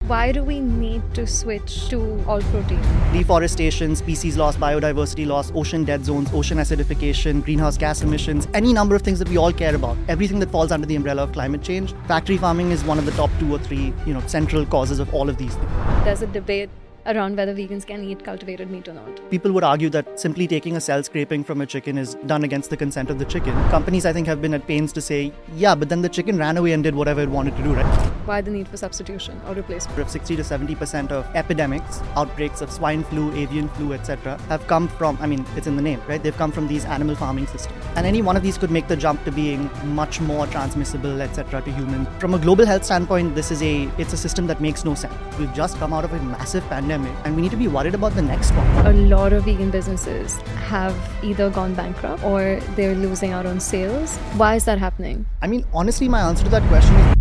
Why do we need to switch to all protein? Deforestation, species loss, biodiversity loss, ocean dead zones, ocean acidification, greenhouse gas emissions, any number of things that we all care about. Everything that falls under the umbrella of climate change. Factory farming is one of the top 2 or 3, central causes of all of these things. There's a debate around whether vegans can eat cultivated meat or not. People would argue that simply taking a cell scraping from a chicken is done against the consent of the chicken. Companies, I think, have been at pains to say, yeah, but then the chicken ran away and did whatever it wanted to do, right? Why the need for substitution or replacement? 60 to 70% of epidemics, outbreaks of swine flu, avian flu, etc., have come from, it's in the name, right? They've come from these animal farming systems. And any one of these could make the jump to being much more transmissible, etc., to humans. From a global health standpoint, it's a system that makes no sense. We've just come out of a massive pandemic, and we need to be worried about the next one. A lot of vegan businesses have either gone bankrupt or they're losing out on sales. Why is that happening? Honestly, my answer to that question is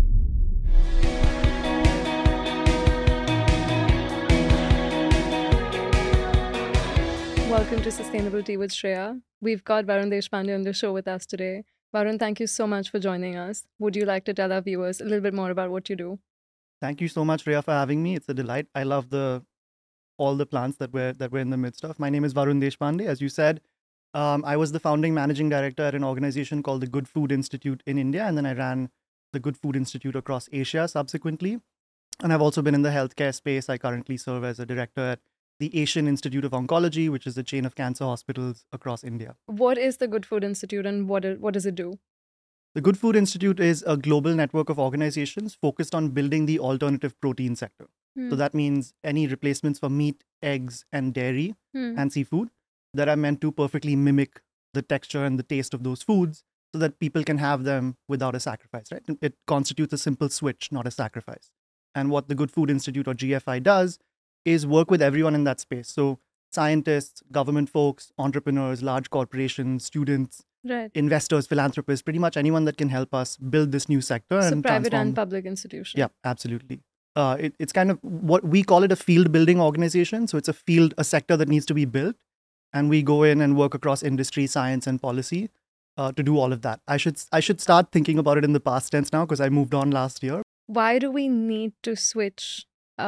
Welcome to Sustainability with Shreya. We've got Varun Deshpande on the show with us today. Varun, thank you so much for joining us. Would you like to tell our viewers a little bit more about what you do? Thank you so much, Rhea, for having me. It's a delight. I love all the plants that we're in the midst of. My name is Varun Deshpande. As you said, I was the founding managing director at an organization called the Good Food Institute in India, and then I ran the Good Food Institute across Asia subsequently. And I've also been in the healthcare space. I currently serve as a director at the Asian Institute of Oncology, which is a chain of cancer hospitals across India. What is the Good Food Institute and what does it do? The Good Food Institute is a global network of organizations focused on building the alternative protein sector. So that means any replacements for meat, eggs, and dairy and seafood that are meant to perfectly mimic the texture and the taste of those foods so that people can have them without a sacrifice, right? It constitutes a simple switch, not a sacrifice. And what the Good Food Institute or GFI does is work with everyone in that space. So scientists, government folks, entrepreneurs, large corporations, students, right, investors, philanthropists, pretty much anyone that can help us build this new sector. So and private transform. and public institutions. Yeah, absolutely. It's kind of what we call it, a field building organization. So it's a sector that needs to be built. And we go in and work across industry, science, and policy to do all of that. I should start thinking about it in the past tense now because I moved on last year. Why do we need to switch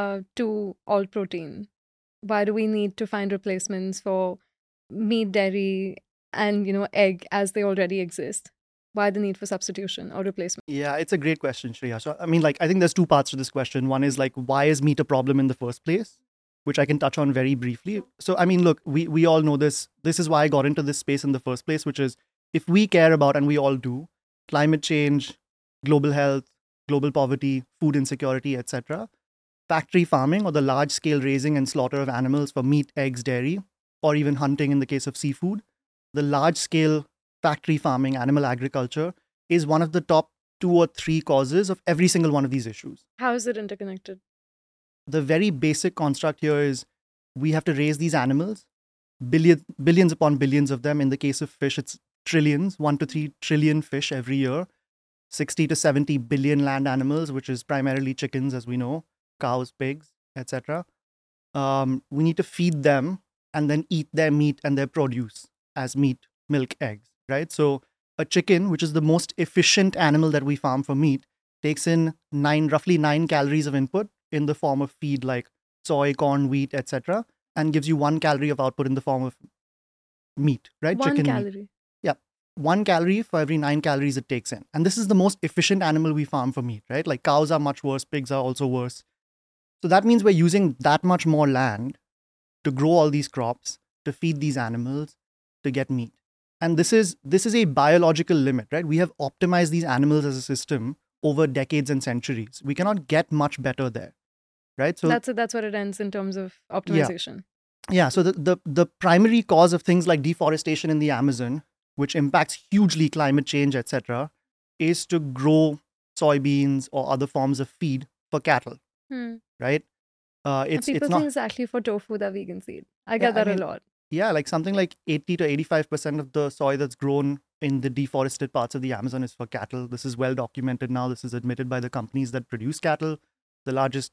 to all protein? Why do we need to find replacements for meat, dairy, and egg as they already exist? Why the need for substitution or replacement? Yeah, it's a great question, Shreya. So, I think there's 2 parts to this question. One is why is meat a problem in the first place? Which I can touch on very briefly. So, look, we all know this. This is why I got into this space in the first place, which is if we care about, and we all do, climate change, global health, global poverty, food insecurity, etc., factory farming or the large-scale raising and slaughter of animals for meat, eggs, dairy, or even hunting in the case of seafood, the large-scale factory farming, animal agriculture, is one of the top 2 or 3 causes of every single one of these issues. How is it interconnected? The very basic construct here is we have to raise these animals, billions upon billions of them. In the case of fish, it's trillions, 1 to 3 trillion fish every year, 60 to 70 billion land animals, which is primarily chickens, as we know, cows, pigs, etc. We need to feed them and then eat their meat and their produce as meat, milk, eggs, right? So a chicken, which is the most efficient animal that we farm for meat, takes in roughly 9 calories of input in the form of feed like soy, corn, wheat, etc., and gives you 1 calorie of output in the form of meat, right? 1 chicken calorie. Meat. Yeah, 1 calorie for every 9 calories it takes in. And this is the most efficient animal we farm for meat, right? Like cows are much worse, pigs are also worse. So that means we're using that much more land to grow all these crops, to feed these animals, to get meat. And this is a biological limit, right? We have optimized these animals as a system over decades and centuries. We cannot get much better there, right? So that's what it ends in terms of optimization. Yeah. So the primary cause of things like deforestation in the Amazon, which impacts hugely climate change, etc., is to grow soybeans or other forms of feed for cattle, right? People think it's actually for tofu that vegans eat. I get that a lot. Yeah, like something like 80 to 85% of the soy that's grown in the deforested parts of the Amazon is for cattle. This is well documented now. This is admitted by the companies that produce cattle, the largest,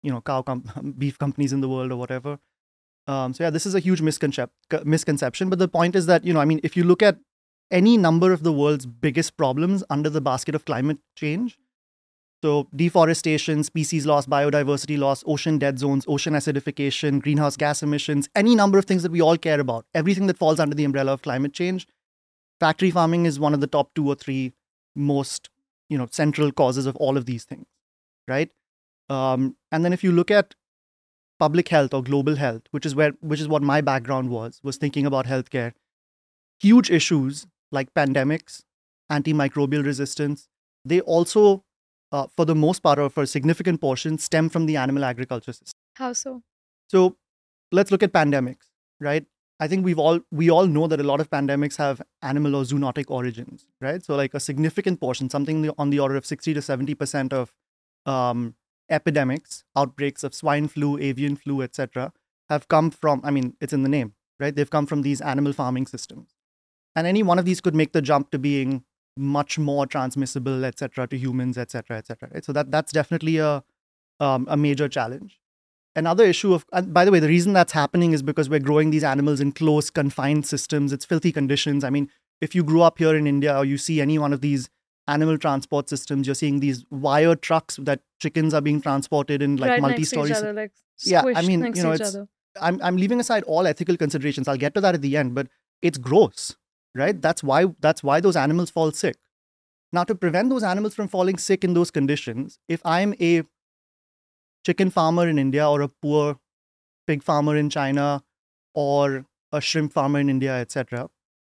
beef companies in the world or whatever. So yeah, this is a huge misconception. But the point is that, if you look at any number of the world's biggest problems under the basket of climate change, So deforestation, species loss, biodiversity loss, ocean dead zones, ocean acidification, greenhouse gas emissions, any number of things that we all care about, everything that falls under the umbrella of climate change. Factory farming is one of the top 2 or 3 most, central causes of all of these things, right? And then if you look at public health or global health, which is what my background was thinking about healthcare, huge issues like pandemics, antimicrobial resistance, they also, for the most part or for a significant portion, stem from the animal agriculture system. How so? So let's look at pandemics, right? I think we all know that a lot of pandemics have animal or zoonotic origins, right? So like a significant portion, something on the order of 60 to 70% of epidemics, outbreaks of swine flu, avian flu, etc., have come from, I mean, it's in the name, right? They've come from these animal farming systems. And any one of these could make the jump to being much more transmissible, etc., to humans, etc., etc. Right? So that's definitely a major challenge. Another issue and by the way, the reason that's happening is because we're growing these animals in close, confined systems. It's filthy conditions. I mean, if you grew up here in India or you see any one of these animal transport systems, you're seeing these wire trucks that chickens are being transported in, like Right next to multi-story. each other, like Yeah, I squished mean, next to each it's other. I'm leaving aside all ethical considerations. I'll get to that at the end, but it's gross, right? That's why those animals fall sick. Now, to prevent those animals from falling sick in those conditions, if I'm a chicken farmer in India or a poor pig farmer in China or a shrimp farmer in India, etc.,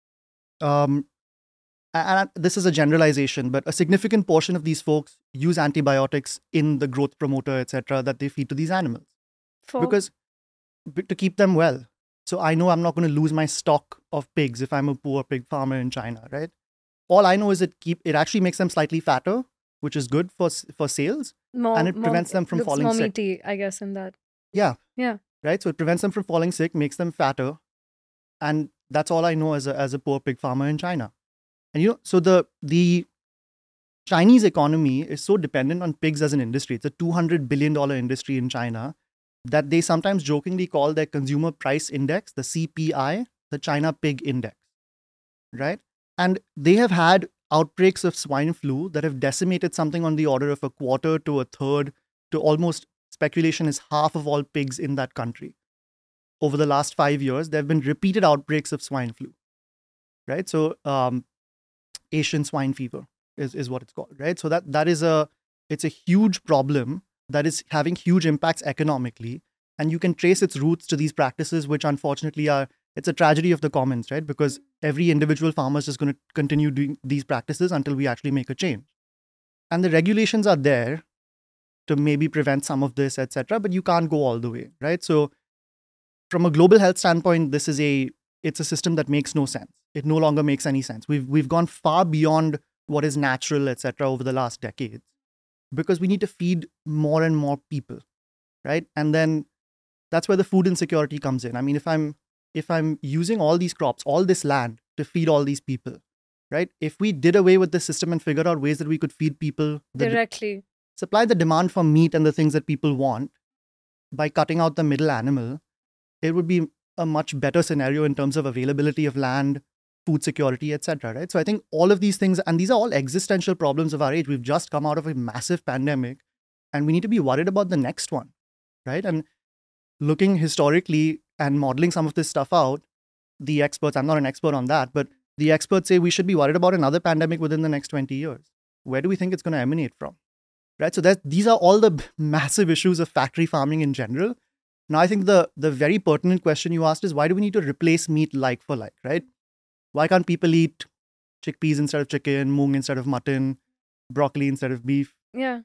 and this is a generalization, but a significant portion of these folks use antibiotics in the growth promoter, etc., that they feed to these animals because to keep them well. So I know I'm not going to lose my stock of pigs if I'm a poor pig farmer in China, right? All I know is it actually makes them slightly fatter, which is good for sales, and it prevents them from falling more sick. meaty, I guess, in that. Yeah. Yeah. Right. So it prevents them from falling sick, makes them fatter, and that's all I know as a poor pig farmer in China. And so the Chinese economy is so dependent on pigs as an industry. It's a $200 billion industry in China that they sometimes jokingly call their consumer price index, the CPI, the China Pig Index, right? And they have had outbreaks of swine flu that have decimated something on the order of a quarter to a third to almost, speculation is, half of all pigs in that country. Over the last 5 years, there have been repeated outbreaks of swine flu, right? So Asian swine fever is what it's called, right? So it's a huge problem that is having huge impacts economically. And you can trace its roots to these practices, which unfortunately it's a tragedy of the commons, right? Because every individual farmer is just going to continue doing these practices until we actually make a change. And the regulations are there to maybe prevent some of this, etc., but you can't go all the way, right? So from a global health standpoint, it's a system that makes no sense. It no longer makes any sense. We've gone far beyond what is natural, etc., over the last decades, because we need to feed more and more people, right? And then that's where the food insecurity comes in. I mean, if I'm using all these crops, all this land to feed all these people, right? If we did away with the system and figured out ways that we could feed people directly, supply the demand for meat and the things that people want by cutting out the middle animal, it would be a much better scenario in terms of availability of land, food security, etc. Right? So I think all of these things, and these are all existential problems of our age. We've just come out of a massive pandemic, and we need to be worried about the next one, right? And looking historically and modeling some of this stuff out, the experts, I'm not an expert on that, but the experts say we should be worried about another pandemic within the next 20 years. Where do we think it's going to emanate from? Right? So these are all the massive issues of factory farming in general. Now, I think the very pertinent question you asked is, why do we need to replace meat like for like, right? Why can't people eat chickpeas instead of chicken, moong instead of mutton, broccoli instead of beef? Yeah.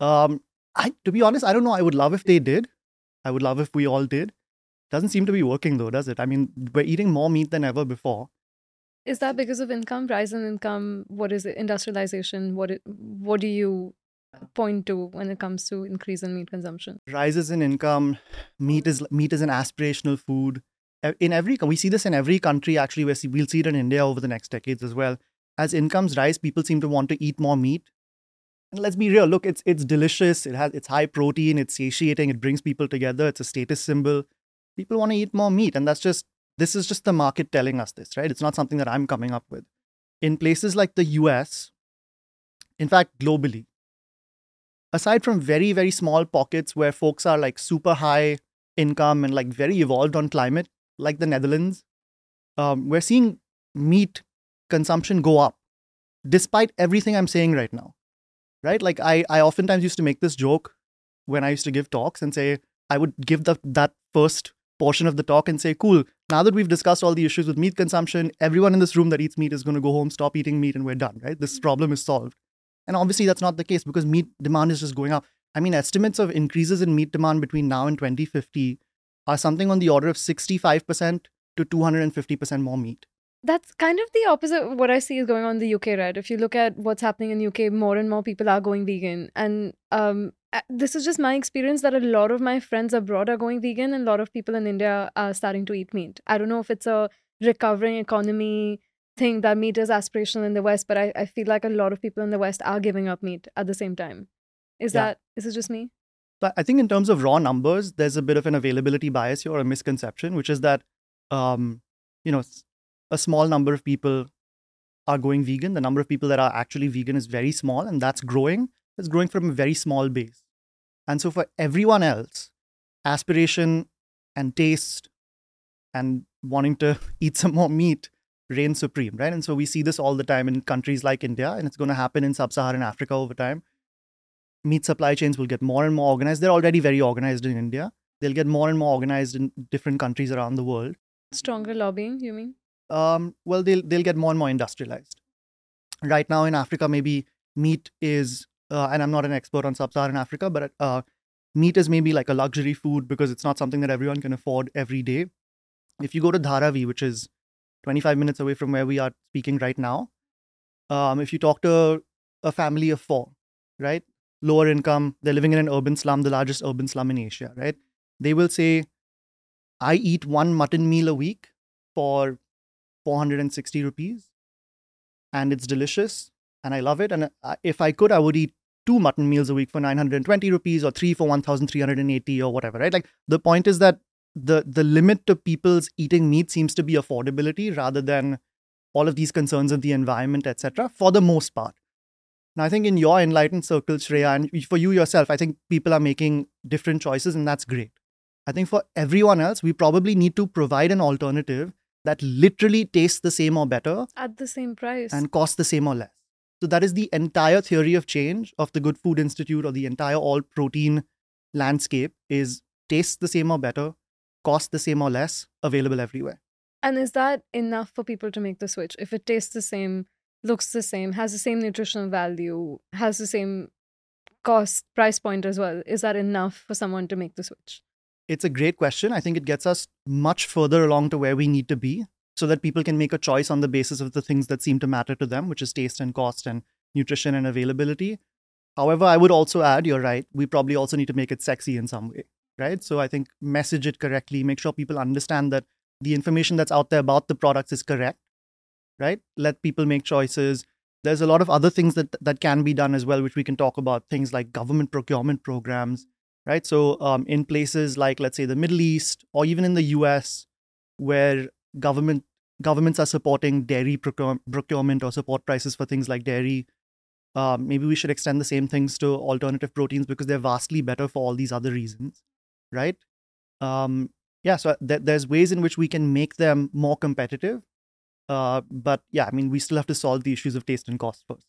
To be honest, I don't know. I would love if they did. I would love if we all did. Doesn't seem to be working though, does it? I mean, we're eating more meat than ever before. Is that because of income, rise in income? What is it? Industrialization? What do you point to when it comes to increase in meat consumption? Rises in income. Meat is an aspirational food. We see this in every country. Actually, we'll see it in India over the next decades as well. As incomes rise, people seem to want to eat more meat. And let's be real. Look, it's delicious. It's high protein. It's satiating. It brings people together. It's a status symbol. People want to eat more meat, and this is just the market telling us this, right? It's not something that I'm coming up with. In places like the US, in fact, globally, aside from very, very small pockets where folks are like super high income and like very evolved on climate, like the Netherlands, we're seeing meat consumption go up despite everything I'm saying right now, right? Like I oftentimes used to make this joke when I used to give talks and say, I would give that first portion of the talk and say, cool, now that we've discussed all the issues with meat consumption, everyone in this room that eats meat is going to go home, stop eating meat, and we're done, right? This problem is solved. And obviously that's not the case because meat demand is just going up. I mean, estimates of increases in meat demand between now and 2050 are something on the order of 65% to 250% more meat. That's kind of the opposite of what I see is going on in the UK, right? If you look at what's happening in UK, more and more people are going vegan. And this is just my experience that a lot of my friends abroad are going vegan and a lot of people in India are starting to eat meat. I don't know if it's a recovering economy thing that meat is aspirational in the West, but I feel like a lot of people in the West are giving up meat at the same time. Is it just me? So I think in terms of raw numbers, there's a bit of an availability bias here or a misconception, which is that, a small number of people are going vegan. The number of people that are actually vegan is very small, and that's growing. It's growing from a very small base. And so for everyone else, aspiration and taste and wanting to eat some more meat reign supreme, right? And so we see this all the time in countries like India, and it's going to happen in sub-Saharan Africa over time. Meat supply chains will get more and more organized. They're already very organized in India. They'll get more and more organized in different countries around the world. Stronger lobbying, you mean? Well, they'll get more and more industrialized. Right now in Africa, maybe meat is, and I'm not an expert on sub-Saharan Africa, but meat is maybe like a luxury food because it's not something that everyone can afford every day. If you go to Dharavi, which is 25 minutes away from where we are speaking right now, if you talk to a family of four, right, lower income, they're living in an urban slum, the largest urban slum in Asia, right? They will say, I eat one mutton meal a week for 460 rupees and it's delicious and I love it. And if I could, I would eat 2 mutton meals a week for 920 rupees or 3 for 1,380 or whatever, right? Like the point is that the limit to people's eating meat seems to be affordability rather than all of these concerns of the environment, etc., for the most part. Now, I think in your enlightened circle, Shreya, and for you yourself, I think people are making different choices and that's great. I think for everyone else, we probably need to provide an alternative that literally tastes the same or better at the same price and costs the same or less. So that is the entire theory of change of the Good Food Institute or the entire all protein landscape is tastes the same or better, costs the same or less, available everywhere. And is that enough for people to make the switch? If it tastes the same, looks the same, has the same nutritional value, has the same cost, price point as well, is that enough for someone to make the switch? It's a great question. I think it gets us much further along to where we need to be so that people can make a choice on the basis of the things that seem to matter to them, which is taste and cost and nutrition and availability. However, I would also add, you're right, we probably also need to make it sexy in some way, right? So I think message it correctly, make sure people understand that the information that's out there about the products is correct, right? Let people make choices. There's a lot of other things that can be done as well, which we can talk about, things like government procurement programs, right? So in places like, let's say, the Middle East or even in the US, where governments are supporting dairy procurement or support prices for things like dairy, maybe we should extend the same things to alternative proteins because they're vastly better for all these other reasons, right? So there's ways in which we can make them more competitive. But yeah, I mean, we still have to solve the issues of taste and cost first.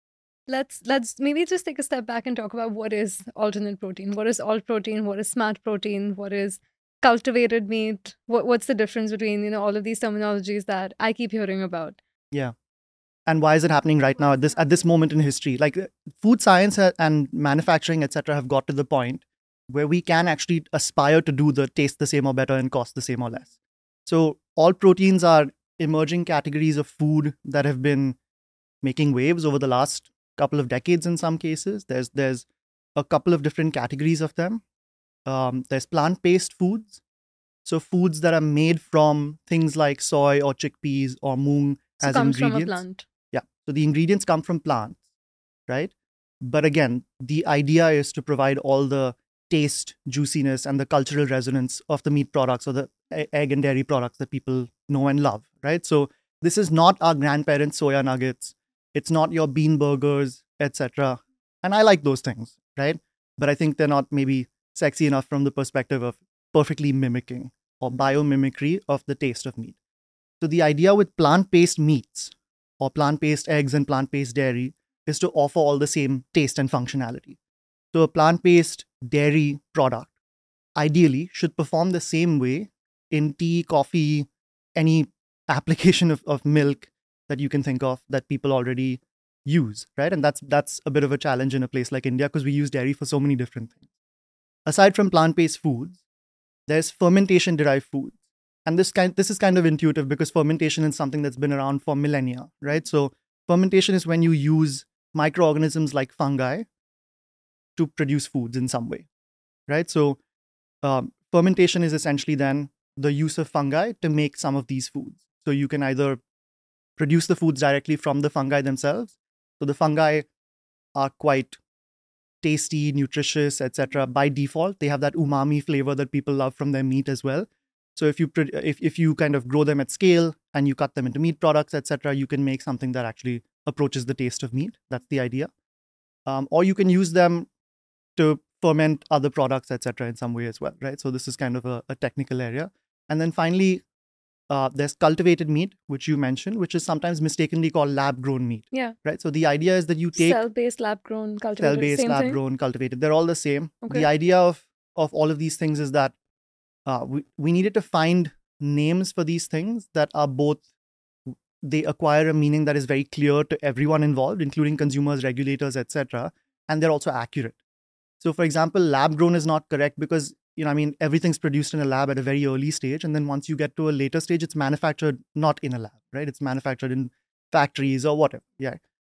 Let's maybe just take a step back and talk about what is alternate protein. What is alt protein? What is smart protein? What is cultivated meat? What's the difference between all of these terminologies that I keep hearing about? Yeah, and why is it happening right now at this moment in history? Like food science and manufacturing, etc., have got to the point where we can actually aspire to do the taste the same or better and cost the same or less. So alt proteins are emerging categories of food that have been making waves over the last couple of decades in some cases. There's a couple of different categories of them. There's plant-based foods. So foods that are made from things like soy or chickpeas or moong as comes ingredients. From a plant. Yeah. So the ingredients come from plants, right? But again, the idea is to provide all the taste, juiciness, and the cultural resonance of the meat products or the egg and dairy products that people know and love, right? So this is not our grandparents' soya nuggets. It's not your bean burgers, etc. And I like those things, right? But I think they're not maybe sexy enough from the perspective of perfectly mimicking or biomimicry of the taste of meat. So the idea with plant-based meats or plant-based eggs and plant-based dairy is to offer all the same taste and functionality. So a plant-based dairy product ideally should perform the same way in tea, coffee, any application of milk that you can think of that people already use, right? And that's a bit of a challenge in a place like India because we use dairy for so many different things. Aside from plant-based foods, there's fermentation-derived foods. And this is kind of intuitive because fermentation is something that's been around for millennia, right? So fermentation is when you use microorganisms like fungi to produce foods in some way, right? So fermentation is essentially then the use of fungi to make some of these foods. So you can either produce the foods directly from the fungi themselves. So the fungi are quite tasty, nutritious, etc. By default, they have that umami flavor that people love from their meat as well. So if you kind of grow them at scale and you cut them into meat products, etc., you can make something that actually approaches the taste of meat. That's the idea. Or you can use them to ferment other products, etc., in some way as well, right? So this is kind of a technical area. And then finally, there's cultivated meat, which you mentioned, which is sometimes mistakenly called lab-grown meat. Yeah. Right. So the idea is that you take cell-based, lab-grown, cultivated, cell-based, same thing. lab-grown, cultivated. They're all the same. Okay. The idea of all of these things is that we needed to find names for these things that are both, they acquire a meaning that is very clear to everyone involved, including consumers, regulators, etc., and they're also accurate. So, for example, lab-grown is not correct because everything's produced in a lab at a very early stage, and then once you get to a later stage, it's manufactured not in a lab, right? It's manufactured in factories or whatever. Yeah.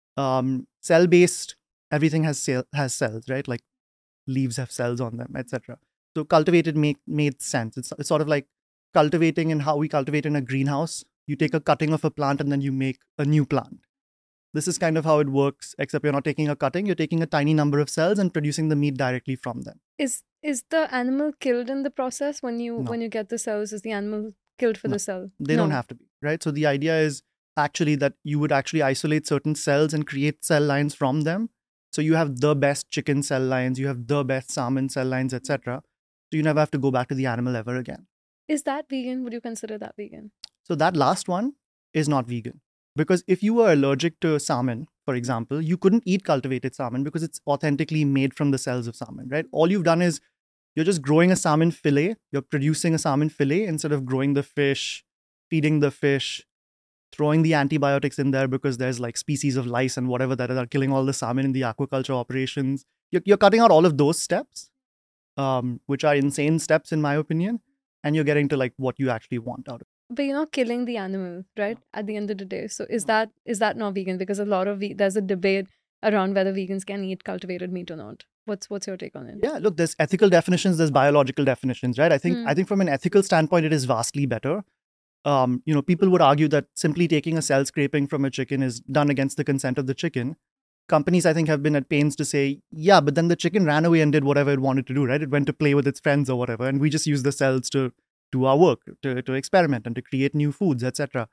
Cell-based, everything has cells, right? Like leaves have cells on them, etc. So cultivated made sense. It's sort of like cultivating and how we cultivate in a greenhouse. You take a cutting of a plant and then you make a new plant. This is kind of how it works, except you're not taking a cutting, you're taking a tiny number of cells and producing the meat directly from them. Is the animal killed in the process when you get the cells? Is the animal killed for the cell? They don't have to be, right? So the idea is actually that you would actually isolate certain cells and create cell lines from them. So you have the best chicken cell lines, you have the best salmon cell lines, etc. So you never have to go back to the animal ever again. Is that vegan? Would you consider that vegan? So that last one is not vegan. Because if you were allergic to salmon, for example, you couldn't eat cultivated salmon because it's authentically made from the cells of salmon, right? All you've done is you're just growing a salmon fillet. You're producing a salmon fillet instead of growing the fish, feeding the fish, throwing the antibiotics in there because there's like species of lice and whatever that are killing all the salmon in the aquaculture operations. You're cutting out all of those steps, which are insane steps in my opinion, and you're getting to like what you actually want out of it. But you're not killing the animal, right? At the end of the day. So is that not vegan? Because a lot of there's a debate around whether vegans can eat cultivated meat or not. What's your take on it? Yeah, look, there's ethical definitions, there's biological definitions, right? I think from an ethical standpoint, it is vastly better. People would argue that simply taking a cell scraping from a chicken is done against the consent of the chicken. Companies, I think, have been at pains to say, yeah, but then the chicken ran away and did whatever it wanted to do, right? It went to play with its friends or whatever, and we just use the cells to do our work, to experiment and to create new foods, etc.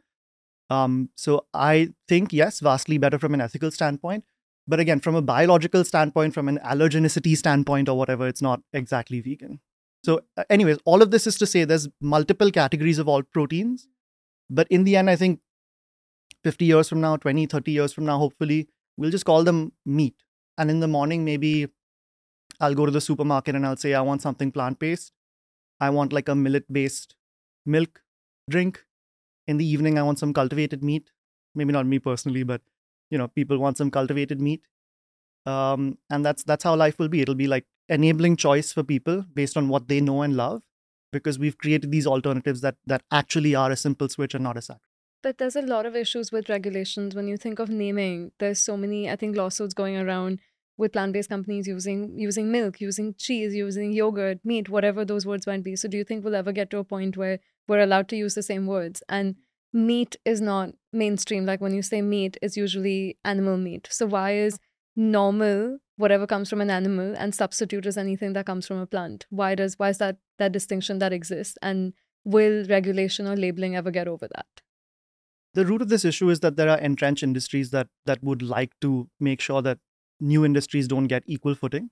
So I think, yes, vastly better from an ethical standpoint. But again, from a biological standpoint, from an allergenicity standpoint or whatever, it's not exactly vegan. So anyways, all of this is to say there's multiple categories of all proteins. But in the end, I think 50 years from now, 20, 30 years from now, hopefully, we'll just call them meat. And in the morning, maybe I'll go to the supermarket and I'll say, I want something plant-based. I want like a millet-based milk drink. In the evening, I want some cultivated meat. Maybe not me personally, but people want some cultivated meat. And that's how life will be. It'll be like enabling choice for people based on what they know and love, because we've created these alternatives that actually are a simple switch and not a sacrifice. But there's a lot of issues with regulations. When you think of naming, there's so many, I think, lawsuits going around with plant-based companies using milk, using cheese, using yogurt, meat, whatever those words might be. So do you think we'll ever get to a point where we're allowed to use the same words? And meat is not mainstream. Like when you say meat, it's usually animal meat. So why is normal whatever comes from an animal and substitute is anything that comes from a plant? Why is that distinction that exists? And will regulation or labeling ever get over that? The root of this issue is that there are entrenched industries that would like to make sure that new industries don't get equal footing.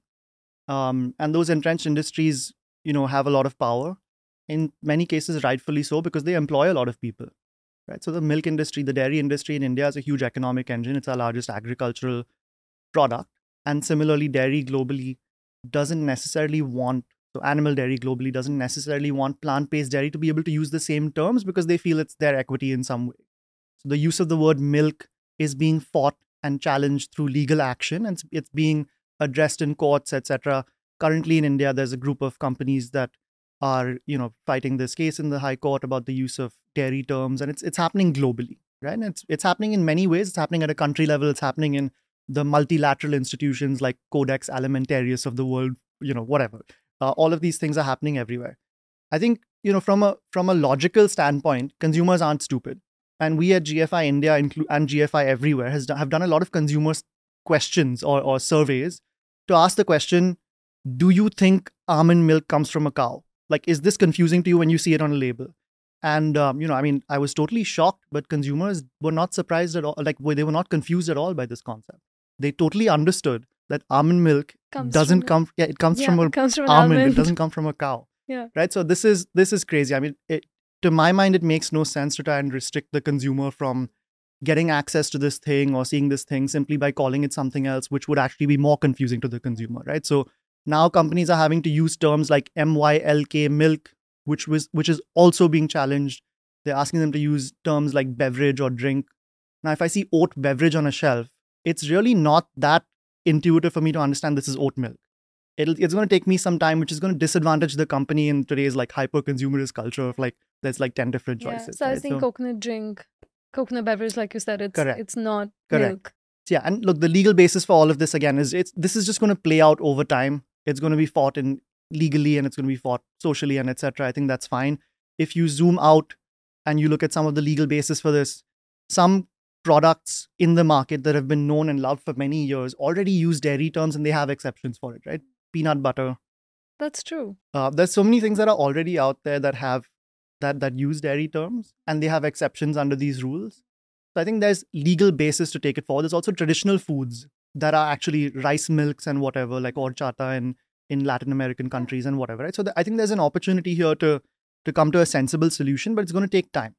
And those entrenched industries, have a lot of power. In many cases, rightfully so, because they employ a lot of people, right? So the milk industry, the dairy industry in India is a huge economic engine. It's our largest agricultural product. And similarly, dairy globally doesn't necessarily want, so animal dairy globally doesn't necessarily want plant-based dairy to be able to use the same terms because they feel it's their equity in some way. So the use of the word milk is being fought and challenged through legal action, and it's being addressed in courts, etc. Currently in India, there's a group of companies that are, fighting this case in the High Court about the use of dairy terms, and it's happening globally, right? And it's happening in many ways. It's happening at a country level. It's happening in the multilateral institutions like Codex Alimentarius of the world, whatever. All of these things are happening everywhere. I think, from a logical standpoint, consumers aren't stupid. And we at GFI India and GFI everywhere have done a lot of consumer questions or surveys to ask the question, do you think almond milk comes from a cow? Like, is this confusing to you when you see it on a label? And, I was totally shocked, but consumers were not surprised at all. Like, they were not confused at all by this concept. They totally understood that almond milk doesn't come, it comes from it comes from an almond. almond. It doesn't come from a cow. Yeah. Right. So this is crazy. I mean, to my mind, it makes no sense to try and restrict the consumer from getting access to this thing or seeing this thing simply by calling it something else, which would actually be more confusing to the consumer, right? So now companies are having to use terms like MYLK milk, which is also being challenged. They're asking them to use terms like beverage or drink. Now, if I see oat beverage on a shelf, it's really not that intuitive for me to understand this is oat milk. It's going to take me some time, which is going to disadvantage the company in today's like hyper consumerist culture of like there's like 10 different choices. So I was thinking coconut drink, coconut beverage, like you said, it's not milk. Yeah, and look, the legal basis for all of this again is this is just going to play out over time. It's going to be fought in legally and it's going to be fought socially and etc. I think that's fine. If you zoom out and you look at some of the legal basis for this, some products in the market that have been known and loved for many years already use dairy terms and they have exceptions for it, right? Peanut butter. That's true. There's so many things that are already out there that have that use dairy terms and they have exceptions under these rules. So I think there's legal basis to take it forward. There's also traditional foods that are actually rice milks and whatever, like horchata in Latin American countries and whatever, right? So I think there's an opportunity here to come to a sensible solution, but it's going to take time.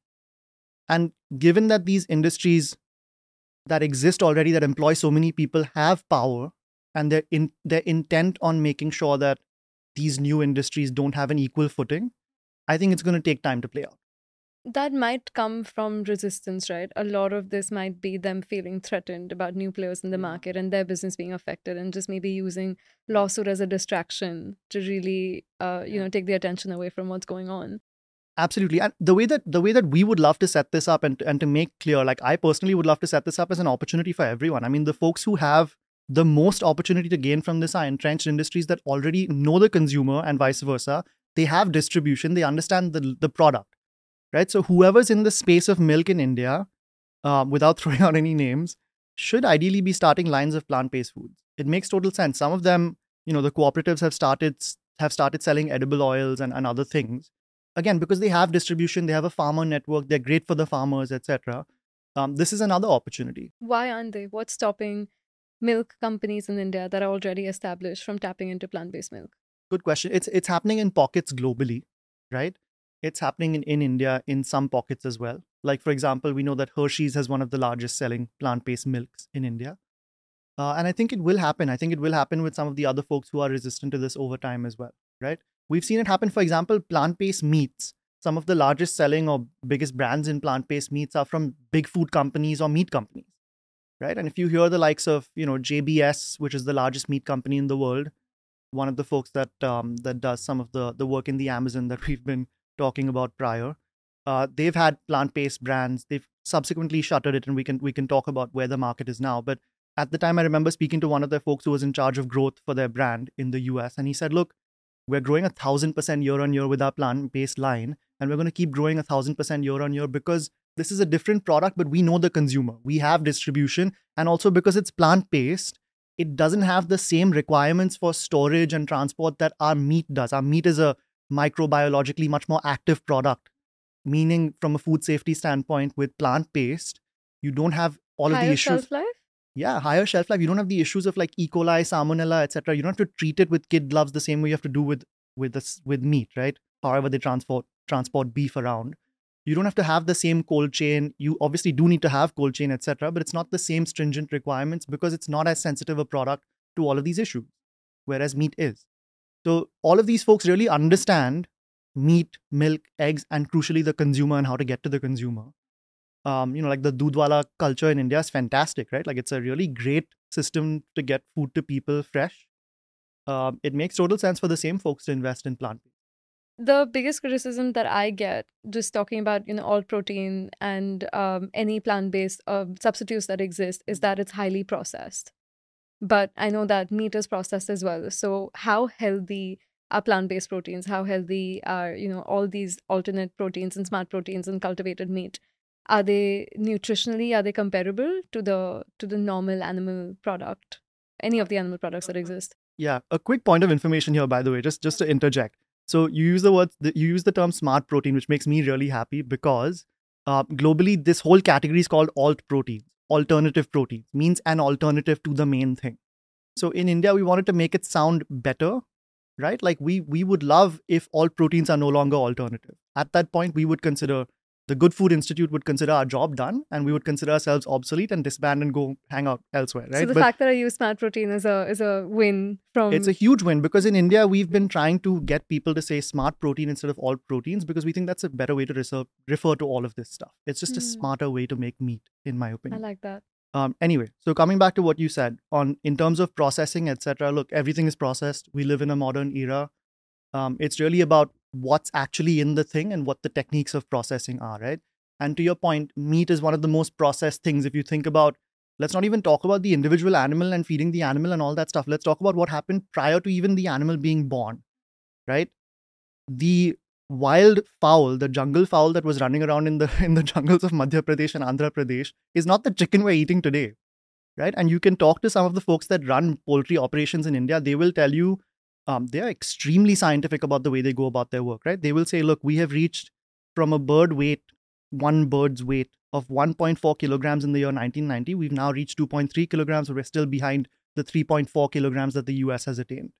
And given that these industries that exist already, that employ so many people, have power, and they're intent on making sure that these new industries don't have an equal footing, I think it's going to take time to play out. That might come from resistance, right? A lot of this might be them feeling threatened about new players in the market and their business being affected, and just maybe using lawsuit as a distraction to really, take the attention away from what's going on. Absolutely. And the way that we would love to set this up and to make clear, like I personally would love to set this up as an opportunity for everyone. I mean, the folks who have the most opportunity to gain from this are entrenched industries that already know the consumer and vice versa. They have distribution. They understand the product, right? So whoever's in the space of milk in India, without throwing out any names, should ideally be starting lines of plant-based foods. It makes total sense. Some of them, the cooperatives have started selling edible oils and other things. Again, because they have distribution, they have a farmer network, they're great for the farmers, etc. This is another opportunity. Why aren't they? What's stopping milk companies in India that are already established from tapping into plant-based milk? Good question. It's happening in pockets globally, right? It's happening in India in some pockets as well. Like, for example, we know that Hershey's has one of the largest selling plant-based milks in India. And I think it will happen. I think it will happen with some of the other folks who are resistant to this over time as well, right? We've seen it happen, for example, plant-based meats. Some of the largest selling or biggest brands in plant-based meats are from big food companies or meat companies, right? And if you hear the likes of, JBS, which is the largest meat company in the world, one of the folks that does some of the work in the Amazon that we've been talking about prior, they've had plant-based brands. They've subsequently shuttered it, and we can talk about where the market is now. But at the time, I remember speaking to one of their folks who was in charge of growth for their brand in the US, and he said, "Look, we're growing 1,000% year on year with our plant-based line, and we're going to keep growing 1,000% year on year because this is a different product, but we know the consumer. We have distribution, and also because it's plant-based, it doesn't have the same requirements for storage and transport that our meat does. Our meat is a microbiologically much more active product, meaning from a food safety standpoint, with plant-based, you don't have all of the issues." Higher shelf life? Yeah, higher shelf life. You don't have the issues of like E. coli, salmonella, etc. You don't have to treat it with kid gloves the same way you have to do with meat, right? However they transport beef around. You don't have to have the same cold chain. You obviously do need to have cold chain, etc. But it's not the same stringent requirements because it's not as sensitive a product to all of these issues, whereas meat is. So all of these folks really understand meat, milk, eggs, and crucially the consumer and how to get to the consumer. Like the Dudwala culture in India is fantastic, right? Like it's a really great system to get food to people fresh. It makes total sense for the same folks to invest in plant based. The biggest criticism that I get just talking about, all protein and any plant-based substitutes that exist is that it's highly processed. But I know that meat is processed as well. So how healthy are plant-based proteins? How healthy are, all these alternate proteins and smart proteins and cultivated meat? Are they nutritionally, are they comparable to the normal animal product? Any of the animal products that exist? Yeah, a quick point of information here, by the way, just to interject. So you use you use the term smart protein, which makes me really happy because globally this whole category is called alt proteins, alternative proteins, means an alternative to the main thing. So in India, we wanted to make it sound better, right? Like we would love if all proteins are no longer alternative. At that point, we would consider the Good Food Institute would consider our job done, and we would consider ourselves obsolete and disband and go hang out elsewhere, right? So the fact that I use smart protein is a win from. It's a huge win because in India we've been trying to get people to say smart protein instead of all proteins because we think that's a better way to refer to all of this stuff. It's just a smarter way to make meat, in my I opinion. like that. Anyway, so coming back to what you said on in terms of processing, etc. Look, everything is processed. We live in a modern era. It's really about what's actually in the thing and what the techniques of processing are, right? And to your point, meat is one of the most processed things. If you think about, let's not even talk about the individual animal and feeding the animal and all that stuff. Let's talk about what happened prior to even the animal being born, right? The wild fowl, the jungle fowl that was running around in the jungles of Madhya Pradesh and Andhra Pradesh is not the chicken we're eating today, right? And you can talk to some of the folks that run poultry operations in India. They will tell you they are extremely scientific about the way they go about their work, right? They will say, look, we have reached from a one bird's weight of 1.4 kilograms in the year 1990. We've now reached 2.3 kilograms, so we're still behind the 3.4 kilograms that the US has attained.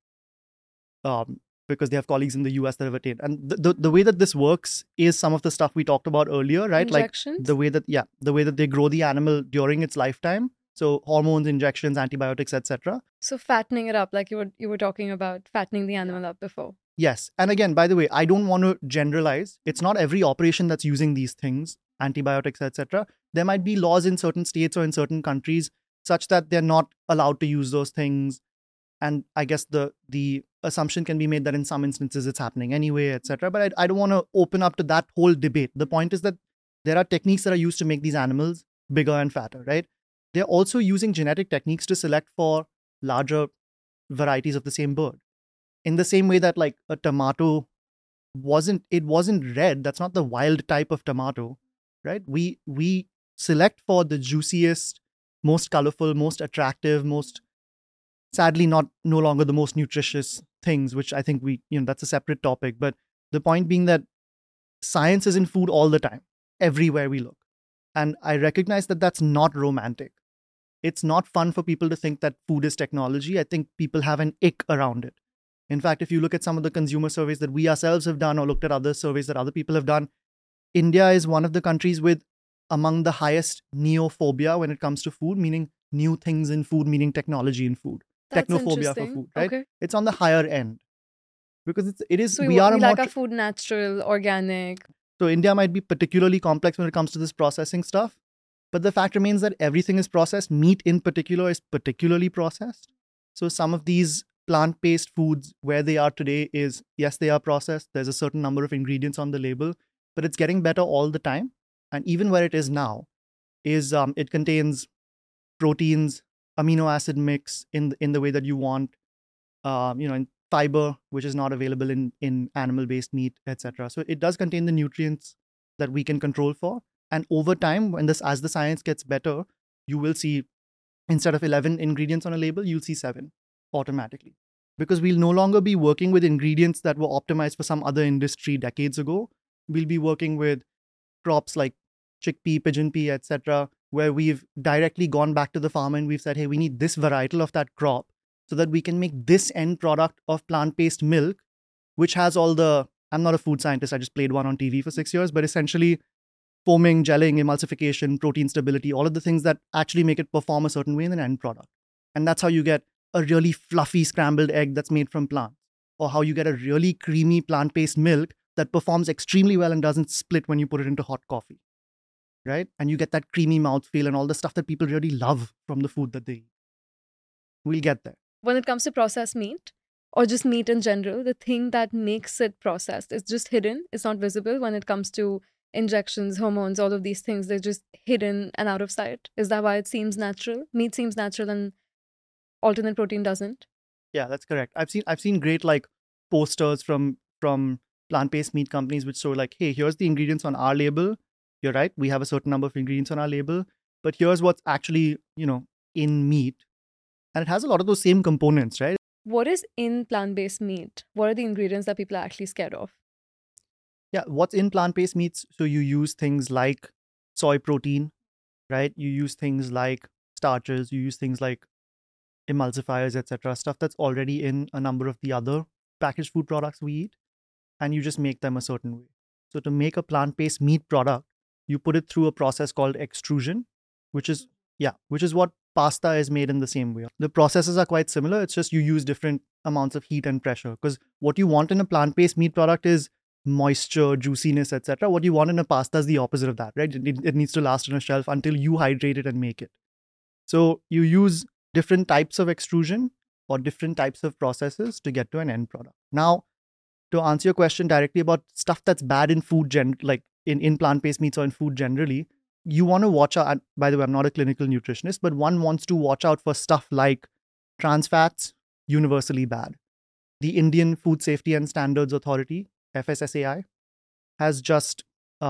Because they have colleagues in the US that have attained. And the way that this works is some of the stuff we talked about earlier, right? Injections? Like the way that they grow the animal during its lifetime. So hormones, injections, antibiotics, etc. So fattening it up, like you were talking about fattening the animal up before. Yes. And again, by the way, I don't want to generalize. It's not every operation that's using these things, antibiotics, etc. There might be laws in certain states or in certain countries such that they're not allowed to use those things. And I guess the assumption can be made that in some instances it's happening anyway, etc. But I don't want to open up to that whole debate. The point is that there are techniques that are used to make these animals bigger and fatter, right? They're also using genetic techniques to select for larger varieties of the same bird. In the same way that like a tomato wasn't red, that's not the wild type of tomato, right? We select for the juiciest, most colorful, most attractive, most sadly no longer the most nutritious things, which I think that's a separate topic. But the point being that science is in food all the time, everywhere we look. And I recognize that that's not romantic. It's not fun for people to think that food is technology. I think people have an ick around it. In fact, if you look at some of the consumer surveys that we ourselves have done or looked at other surveys that other people have done, India is one of the countries with among the highest neophobia when it comes to food, meaning new things in food, meaning technology in food. That's Technophobia for food, right? Okay. It's on the higher end because it is. So we are like our food natural, organic. So India might be particularly complex when it comes to this processing stuff, but the fact remains that everything is processed. Meat in particular is particularly processed. So some of these plant-based foods, where they are today, is yes, they are processed. There's a certain number of ingredients on the label, but it's getting better all the time. And even where it is now, is it contains proteins, amino acid mix in the way that you want, and fiber, which is not available in animal-based meat, etc. So it does contain the nutrients that we can control for. And over time, as the science gets better, you will see instead of 11 ingredients on a label, you'll see 7 automatically. Because we'll no longer be working with ingredients that were optimized for some other industry decades ago. We'll be working with crops like chickpea, pigeon pea, etc., where we've directly gone back to the farmer and we've said, hey, we need this varietal of that crop so that we can make this end product of plant-based milk, which has all the, I'm not a food scientist, I just played one on TV for 6 years, but essentially foaming, gelling, emulsification, protein stability, all of the things that actually make it perform a certain way in an end product. And that's how you get a really fluffy scrambled egg that's made from plants, or how you get a really creamy plant-based milk that performs extremely well and doesn't split when you put it into hot coffee, right? And you get that creamy mouthfeel and all the stuff that people really love from the food that they eat. We'll get there. When it comes to processed meat or just meat in general, the thing that makes it processed is just hidden. It's not visible when it comes to injections, hormones, all of these things. They're just hidden and out of sight. Is that why it seems natural? Meat seems natural and alternate protein doesn't. Yeah, that's correct. I've seen great like posters from plant-based meat companies which show like, hey, here's the ingredients on our label. You're right, we have a certain number of ingredients on our label, but here's what's actually, in meat. And it has a lot of those same components, right? What is in plant-based meat? What are the ingredients that people are actually scared of? Yeah, what's in plant-based meats? So you use things like soy protein, right? You use things like starches, you use things like emulsifiers, etc. Stuff that's already in a number of the other packaged food products we eat, and you just make them a certain way. So to make a plant-based meat product, you put it through a process called extrusion, which is what pasta is made in the same way. The processes are quite similar. It's just you use different amounts of heat and pressure, because what you want in a plant-based meat product is moisture, juiciness, etc. What you want in a pasta is the opposite of that, right? It needs to last on a shelf until you hydrate it and make it. So you use different types of extrusion or different types of processes to get to an end product. Now, to answer your question directly about stuff that's bad in food, like in plant-based meats or in food generally, you want to watch out. By the way, I'm not a clinical nutritionist, but one wants to watch out for stuff like trans fats, universally bad. The Indian Food Safety and Standards Authority, FSSAI, has just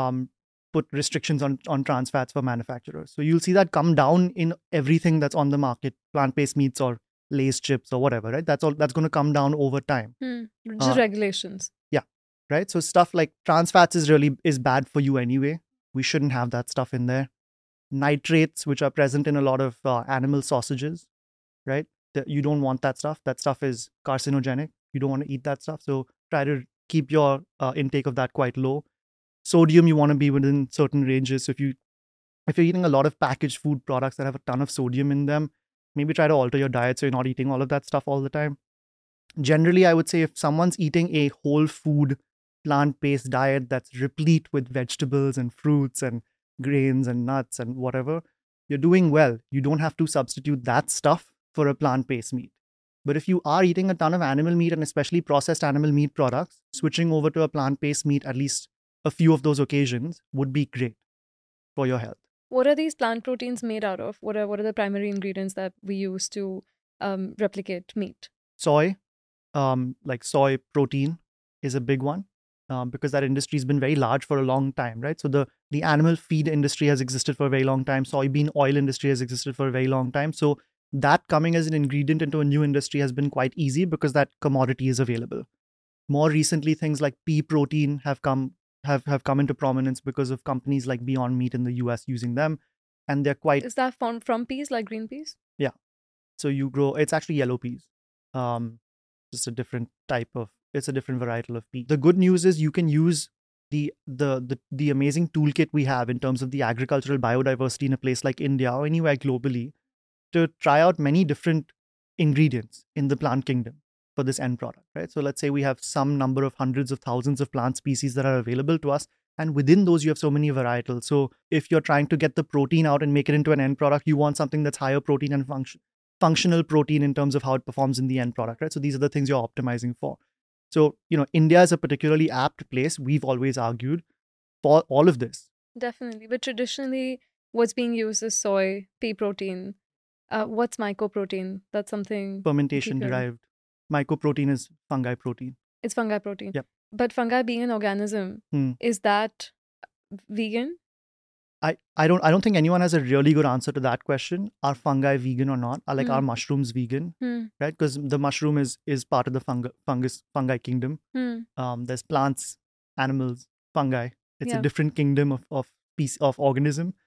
put restrictions on trans fats for manufacturers. So you'll see that come down in everything that's on the market, plant-based meats or Lay's chips or whatever, right? That's going to come down over time. Just regulations. Yeah, right? So stuff like trans fats is bad for you anyway. We shouldn't have that stuff in there. Nitrates, which are present in a lot of animal sausages, right? You don't want that stuff. That stuff is carcinogenic. You don't want to eat that stuff. So try to keep your intake of that quite low. Sodium, you want to be within certain ranges. So if you're eating a lot of packaged food products that have a ton of sodium in them, maybe try to alter your diet so you're not eating all of that stuff all the time. Generally, I would say if someone's eating a whole food plant-based diet that's replete with vegetables and fruits and grains and nuts and whatever, you're doing well. You don't have to substitute that stuff for a plant-based meat. But if you are eating a ton of animal meat and especially processed animal meat products, switching over to a plant-based meat at least a few of those occasions would be great for your health. What are these plant proteins made out of? What are the primary ingredients that we use to replicate meat? Soy, like soy protein is a big one. Because that industry has been very large for a long time, right? So the animal feed industry has existed for a very long time. Soybean oil industry has existed for a very long time. So that coming as an ingredient into a new industry has been quite easy because that commodity is available. More recently, things like pea protein have come into prominence because of companies like Beyond Meat in the US using them, and they're quite. Is that from peas, like green peas? Yeah. So you grow. It's actually yellow peas. Just a different type of. It's a different varietal of pea. The good news is you can use the amazing toolkit we have in terms of the agricultural biodiversity in a place like India or anywhere globally to try out many different ingredients in the plant kingdom for this end product, right? So let's say we have some number of hundreds of thousands of plant species that are available to us, and within those you have so many varietals. So if you're trying to get the protein out and make it into an end product, you want something that's higher protein and functional protein in terms of how it performs in the end product, right? So these are the things you're optimizing for. So, India is a particularly apt place, we've always argued, for all of this. Definitely. But traditionally, what's being used is soy, pea protein. What's mycoprotein? That's something... Fermentation-derived. Mycoprotein is fungi protein. It's fungi protein. Yep. But fungi being an organism, is that vegan? I don't think anyone has a really good answer to that question. Are fungi vegan or not? Are mushrooms vegan? Right? Because the mushroom is part of the fungi kingdom. There's plants, animals, fungi. It's a different kingdom of organism.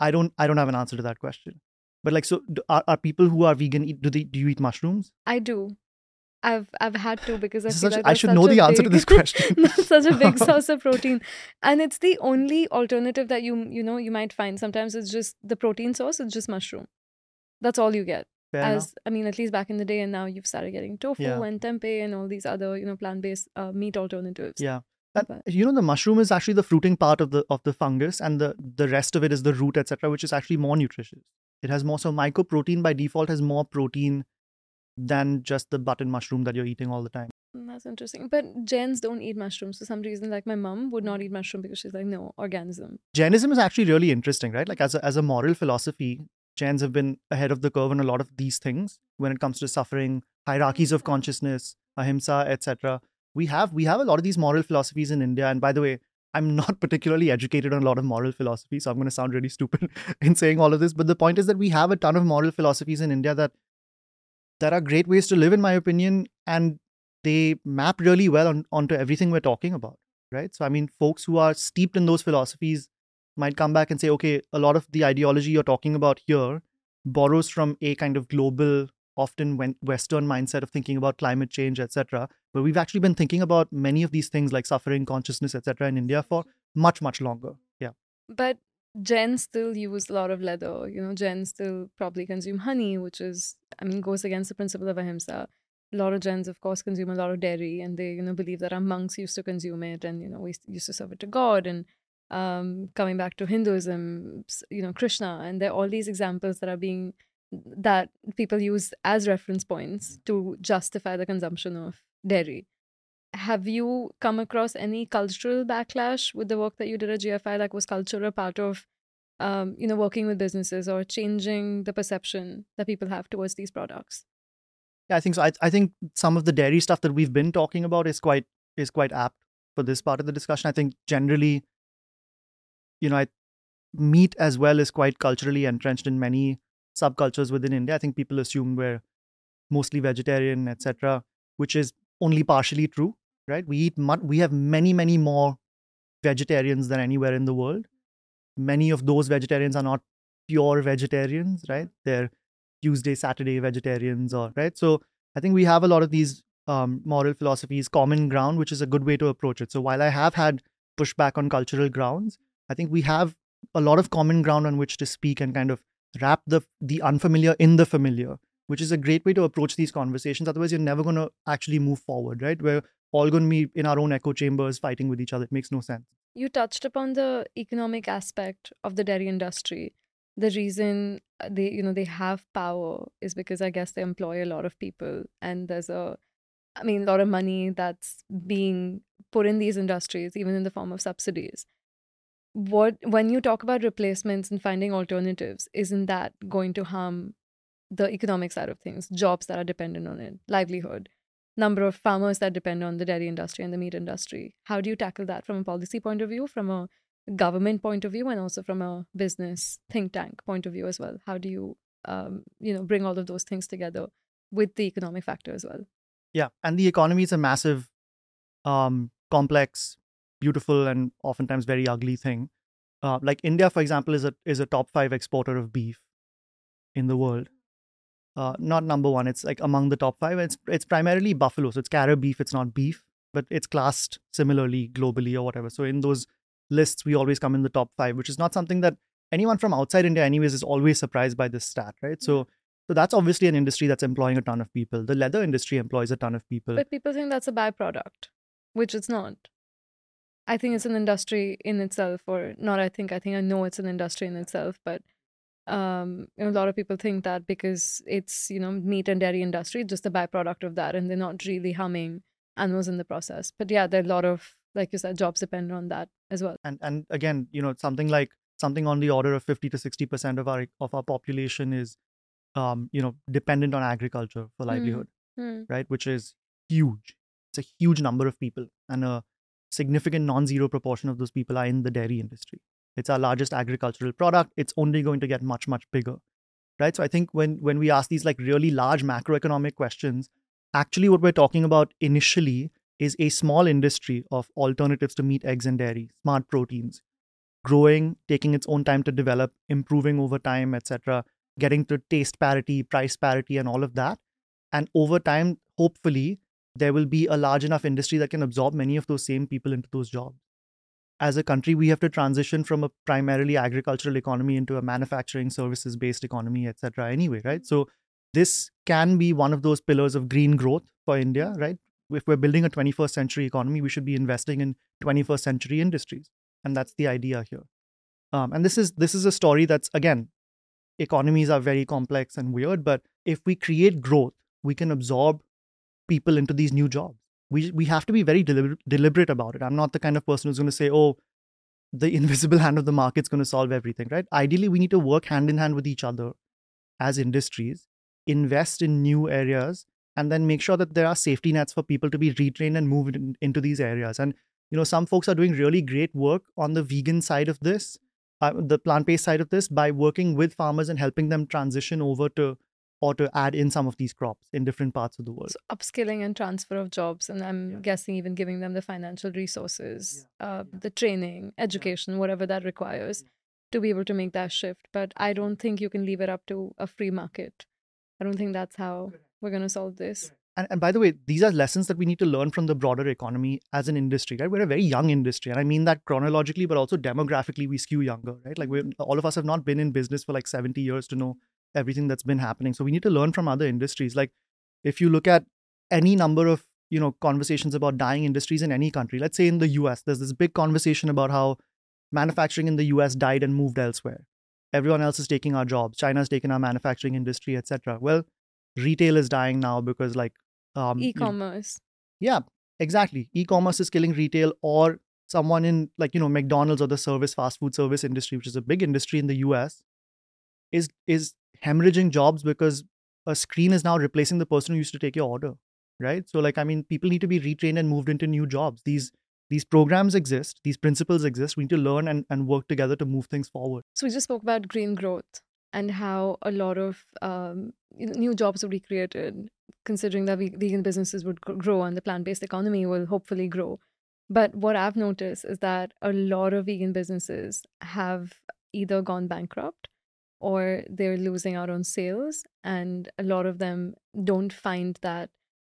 I don't have an answer to that question. But like, so are people who are vegan do you eat mushrooms? I do. I've had to because I This is feel such, like I that's should such know a the answer to big this question. that's such a big source of protein, and it's the only alternative that you might find. Sometimes it's just the protein source. It's just mushroom. That's all you get. Fair enough. As I mean, at least back in the day, and now you've started getting tofu Yeah. and tempeh and all these other plant-based meat alternatives. Yeah. And But the mushroom is actually the fruiting part of the fungus, and the rest of it is the root, etc., which is actually more nutritious. It has more, so mycoprotein by default has more protein than just the button mushroom that you're eating all the time. that's interesting. But Jains don't eat mushrooms for some reason. Like my mom would not eat mushroom because she's like, no, organism. Jainism is actually really interesting, right? Like as a moral philosophy, Jains have been ahead of the curve on a lot of these things when it comes to suffering, hierarchies of consciousness, ahimsa, etc. We have a lot of these moral philosophies in India. And by the way, I'm not particularly educated on a lot of moral philosophy, so I'm going to sound really stupid in saying all of this. But the point is that we have a ton of moral philosophies in India that are great ways to live, in my opinion, and they map really well onto everything we're talking about, right? So, I mean, folks who are steeped in those philosophies might come back and say, okay, a lot of the ideology you're talking about here borrows from a kind of global, often Western mindset of thinking about climate change, etc. But we've actually been thinking about many of these things like suffering, consciousness, etc. in India for much, much longer. Yeah. But Jains still use a lot of leather. Jains still probably consume honey, which is, I mean, goes against the principle of ahimsa. A lot of Jains, of course, consume a lot of dairy, and they, believe that our monks used to consume it, and we used to serve it to God. And coming back to Hinduism, Krishna, and there are all these examples that people use as reference points to justify the consumption of dairy. Have you come across any cultural backlash with the work that you did at GFI? Like, was culture a part of, working with businesses or changing the perception that people have towards these products? Yeah, I think so. I think some of the dairy stuff that we've been talking about is quite apt for this part of the discussion. I think generally, meat as well is quite culturally entrenched in many subcultures within India. I think people assume we're mostly vegetarian, etc., which is only partially true, right? We have many more vegetarians than anywhere in the world. Many of those vegetarians are not pure vegetarians, right? They're Tuesday, Saturday vegetarians, or right. So I think we have a lot of these moral philosophies, common ground, which is a good way to approach it. So while I have had pushback on cultural grounds, I think we have a lot of common ground on which to speak and kind of wrap the unfamiliar in the familiar, which is a great way to approach these conversations. Otherwise, you're never going to actually move forward, right? We're all going to be in our own echo chambers fighting with each other. It makes no sense. You touched upon the economic aspect of the dairy industry. The reason they have power is because I guess they employ a lot of people, and there's a lot of money that's being put in these industries, even in the form of subsidies. When you talk about replacements and finding alternatives, isn't that going to harm the economic side of things, jobs that are dependent on it, livelihood, number of farmers that depend on the dairy industry and the meat industry? How do you tackle that from a policy point of view, from a government point of view, and also from a business think tank point of view as well? How do you, bring all of those things together with the economic factor as well? Yeah, and the economy is a massive, complex, beautiful, and oftentimes very ugly thing. Like India, for example, is a top 5 exporter of beef in the world. Not number one. It's like among the top 5. It's primarily buffalo, so it's Carib beef. It's not beef, but it's classed similarly globally or whatever. So in those lists, we always come in the top 5, which is not something that anyone from outside India, anyways, is always surprised by this stat, right? So that's obviously an industry that's employing a ton of people. The leather industry employs a ton of people. But people think that's a byproduct, which it's not. I think it's an industry in itself, or not. I think I know it's an industry in itself, but a lot of people think that because it's meat and dairy industry, just a byproduct of that, and they're not really harming animals in the process. But yeah, there are a lot of, like you said, jobs depend on that as well. And again, something on the order of 50 to 60% of our population is dependent on agriculture for livelihood, right? Which is huge. It's a huge number of people, and a significant non-zero proportion of those people are in the dairy industry. It's our largest agricultural product. It's only going to get much, much bigger, right? So I think when we ask these like really large macroeconomic questions, actually what we're talking about initially is a small industry of alternatives to meat, eggs, and dairy, smart proteins. growing, taking its own time to develop, improving over time, etc., getting to taste parity, price parity, and all of that. And over time, hopefully, there will be a large enough industry that can absorb many of those same people into those jobs. As a country, we have to transition from a primarily agricultural economy into a manufacturing services based economy, etc. Anyway, right? So this can be one of those pillars of green growth for India, right? If we're building a 21st century economy, we should be investing in 21st century industries, and that's the idea here. And this is a story that's, again, economies are very complex and weird, but if we create growth, we can absorb people into these new jobs. We have to be very deliberate about it. I'm not the kind of person who's going to say, oh, the invisible hand of the market's going to solve everything, right? Ideally, we need to work hand in hand with each other as industries, invest in new areas, and then make sure that there are safety nets for people to be retrained and moved into these areas. And some folks are doing really great work on the vegan side of this, the plant-based side of this, by working with farmers and helping them transition over to or to add in some of these crops in different parts of the world. So upskilling and transfer of jobs, and I'm guessing even giving them the financial resources, the training, education, whatever that requires to be able to make that shift. But I don't think you can leave it up to a free market. I don't think that's how we're going to solve this. And by the way, these are lessons that we need to learn from the broader economy as an industry, right? We're a very young industry. And I mean that chronologically, but also demographically, we skew younger, right? Like all of us have not been in business for like 70 years to know everything that's been happening. So we need to learn from other industries. Like if you look at any number of, conversations about dying industries in any country, let's say in the US, there's this big conversation about how manufacturing in the US died and moved elsewhere. Everyone else is taking our jobs. China's taken our manufacturing industry, etc. Well, retail is dying now because e-commerce. Yeah, exactly. E-commerce is killing retail, or someone in McDonald's or the fast food service industry, which is a big industry in the US, is hemorrhaging jobs because a screen is now replacing the person who used to take your order, right? So people need to be retrained and moved into new jobs. These programs exist, these principles exist. We need to learn and work together to move things forward. So we just spoke about green growth and how a lot of new jobs will be created, considering that vegan businesses would grow and the plant-based economy will hopefully grow. But what I've noticed is that a lot of vegan businesses have either gone bankrupt or they're losing out on sales, and a lot of them don't find that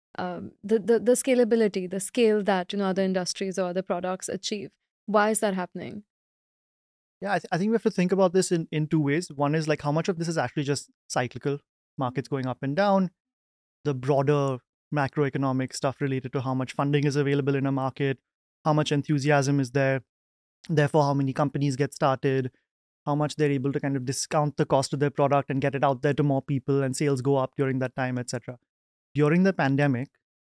the scalability, the scale that other industries or other products achieve. Why is that happening? Yeah, I think we have to think about this in two ways. One is like how much of this is actually just cyclical, markets going up and down, the broader macroeconomic stuff related to how much funding is available in a market, how much enthusiasm is there, therefore how many companies get started, how much they're able to kind of discount the cost of their product and get it out there to more people, and sales go up during that time, etc. During the pandemic,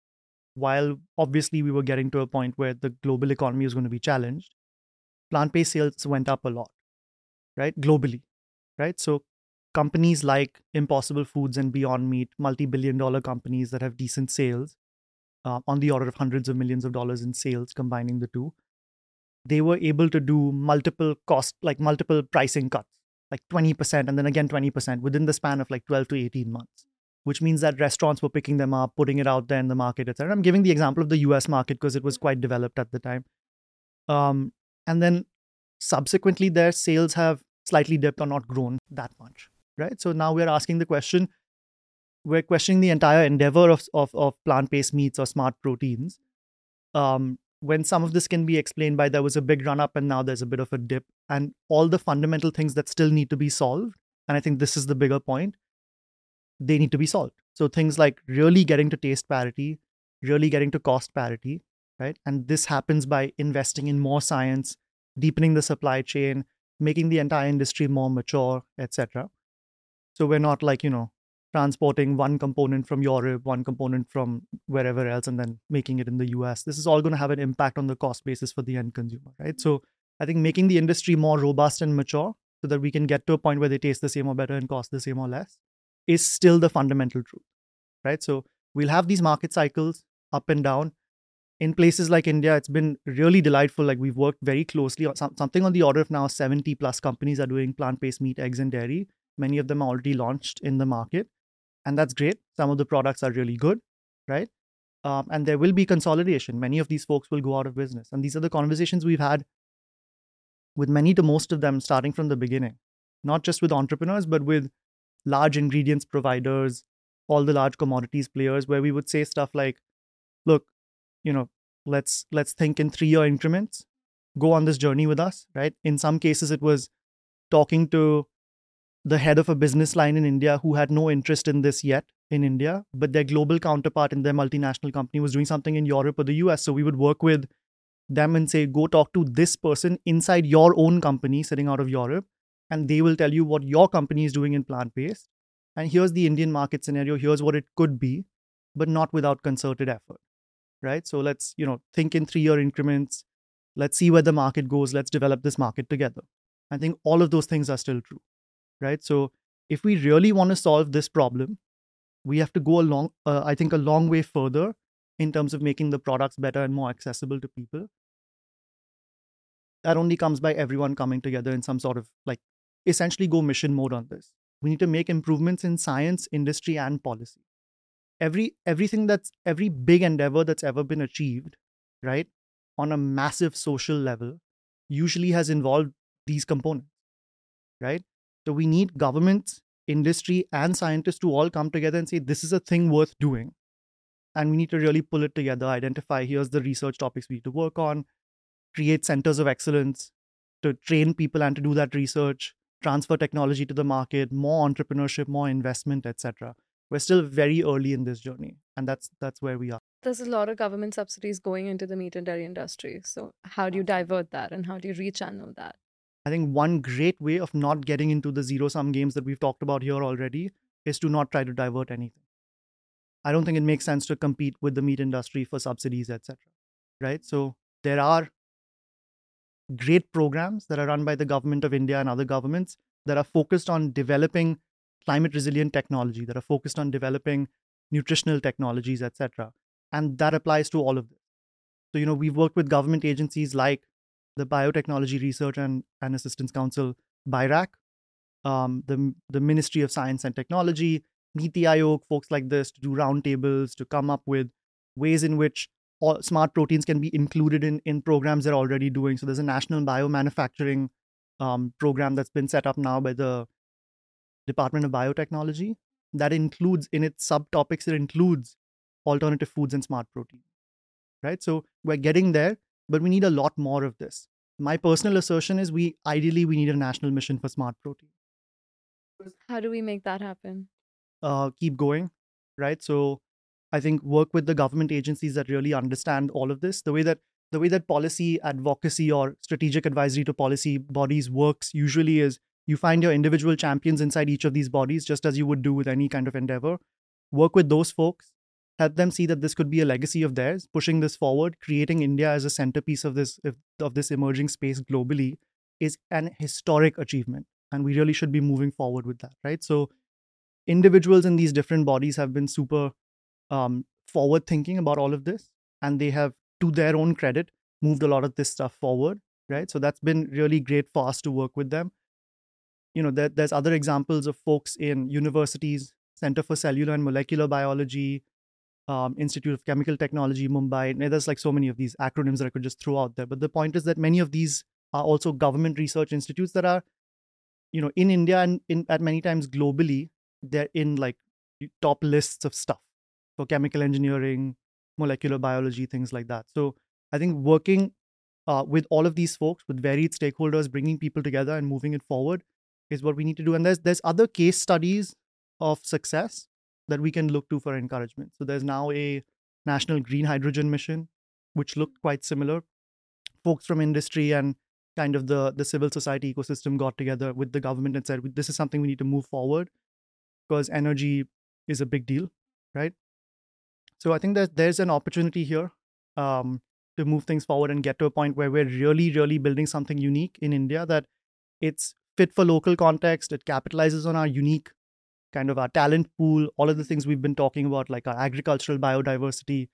while obviously we were getting to a point where the global economy was going to be challenged, plant-based sales went up a lot, right? Globally, right? So companies like Impossible Foods and Beyond Meat, multi-billion-dollar companies that have decent sales, on the order of hundreds of millions of dollars in sales, combining the two, they were able to do multiple pricing cuts, like 20%, and then again 20% within the span of like 12 to 18 months, which means that restaurants were picking them up, putting it out there in the market, etc. I'm giving the example of the US market because it was quite developed at the time. And then subsequently, their sales have slightly dipped or not grown that much, right? So now we're asking the question, we're questioning the entire endeavor of plant-based meats or smart proteins. When some of this can be explained by there was a big run up and now there's a bit of a dip, and all the fundamental things that still need to be solved, and I think this is the bigger point, they need to be solved. So things like really getting to taste parity, really getting to cost parity, right? And this happens by investing in more science, deepening the supply chain, making the entire industry more mature, etc. So we're not transporting one component from Europe, one component from wherever else, and then making it in the US. This is all going to have an impact on the cost basis for the end consumer, right? So I think making the industry more robust and mature so that we can get to a point where they taste the same or better and cost the same or less is still the fundamental truth, right? So we'll have these market cycles up and down. In places like India, it's been really delightful. Like we've worked very closely on something on the order of now 70 plus companies are doing plant-based meat, eggs, and dairy. Many of them are already launched in the market. And that's great. Some of the products are really good, right? And there will be consolidation. Many of these folks will go out of business. And these are the conversations we've had with many to most of them starting from the beginning, not just with entrepreneurs, but with large ingredients providers, all the large commodities players, where we would say stuff like, look, you know, let's think in 3-year increments, go on this journey with us, right? In some cases, it was talking to the head of a business line in India who had no interest in this yet in India, but their global counterpart in their multinational company was doing something in Europe or the US. So we would work with them and say, go talk to this person inside your own company sitting out of Europe, and they will tell you what your company is doing in plant based. And here's the Indian market scenario. Here's what it could be, but not without concerted effort, right? So let's, think in 3-year increments. Let's see where the market goes. Let's develop this market together. I think all of those things are still true, right? So if we really want to solve this problem, we have to go I think, a long way further in terms of making the products better and more accessible to people. That only comes by everyone coming together in some sort of essentially go mission mode on this. We need to make improvements in science, industry, and policy. Every big endeavor that's ever been achieved, right, on a massive social level, usually has involved these components, right? So we need governments, industry, and scientists to all come together and say, this is a thing worth doing. And we need to really pull it together, identify, here's the research topics we need to work on, create centers of excellence to train people and to do that research, transfer technology to the market, more entrepreneurship, more investment, etc. We're still very early in this journey, and that's where we are. There's a lot of government subsidies going into the meat and dairy industry. So how do you divert that and how do you rechannel that? I think one great way of not getting into the zero-sum games that we've talked about here already is to not try to divert anything. I don't think it makes sense to compete with the meat industry for subsidies, etc. Right? So there are great programs that are run by the government of India and other governments that are focused on developing climate resilient technology, that are focused on developing nutritional technologies, etc. And that applies to all of this. So, we've worked with government agencies like the Biotechnology Research and Assistance Council, BIRAC, the Ministry of Science and Technology, Niti Aayog, folks like this, to do roundtables, to come up with ways in which all smart proteins can be included in programs they're already doing. So there's a national biomanufacturing program that's been set up now by the Department of Biotechnology that includes in its subtopics, it includes alternative foods and smart protein, right? So we're getting there, but we need a lot more of this. My personal assertion is we need a national mission for smart protein. How do we make that happen? Keep going, right? So I think work with the government agencies that really understand all of this. The way that policy advocacy or strategic advisory to policy bodies works usually is you find your individual champions inside each of these bodies, just as you would do with any kind of endeavor. Work with those folks, help them see that this could be a legacy of theirs, pushing this forward, creating India as a centerpiece of this emerging space globally is an historic achievement. And we really should be moving forward with that, right? So individuals in these different bodies have been super forward thinking about all of this, and they have, to their own credit, moved a lot of this stuff forward, right? So that's been really great for us to work with them. There's other examples of folks in universities, Center for Cellular and Molecular Biology, Institute of Chemical Technology, Mumbai. And there's so many of these acronyms that I could just throw out there. But the point is that many of these are also government research institutes that are, in India and at many times globally, they're in top lists of stuff for chemical engineering, molecular biology, things like that. So I think working with all of these folks, with varied stakeholders, bringing people together and moving it forward is what we need to do. And there's other case studies of success that we can look to for encouragement. So there's now a national green hydrogen mission, which looked quite similar. Folks from industry and kind of the civil society ecosystem got together with the government and said, this is something we need to move forward because energy is a big deal, right? So I think that there's an opportunity here to move things forward and get to a point where we're really, really building something unique in India, that it's fit for local context. It capitalizes on our unique kind of our talent pool, all of the things we've been talking about, like our agricultural biodiversity,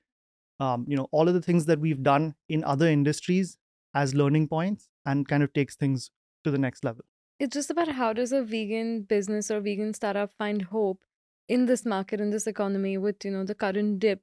all of the things that we've done in other industries as learning points, and kind of takes things to the next level. It's just about how does a vegan business or vegan startup find hope in this market, in this economy with, the current dip?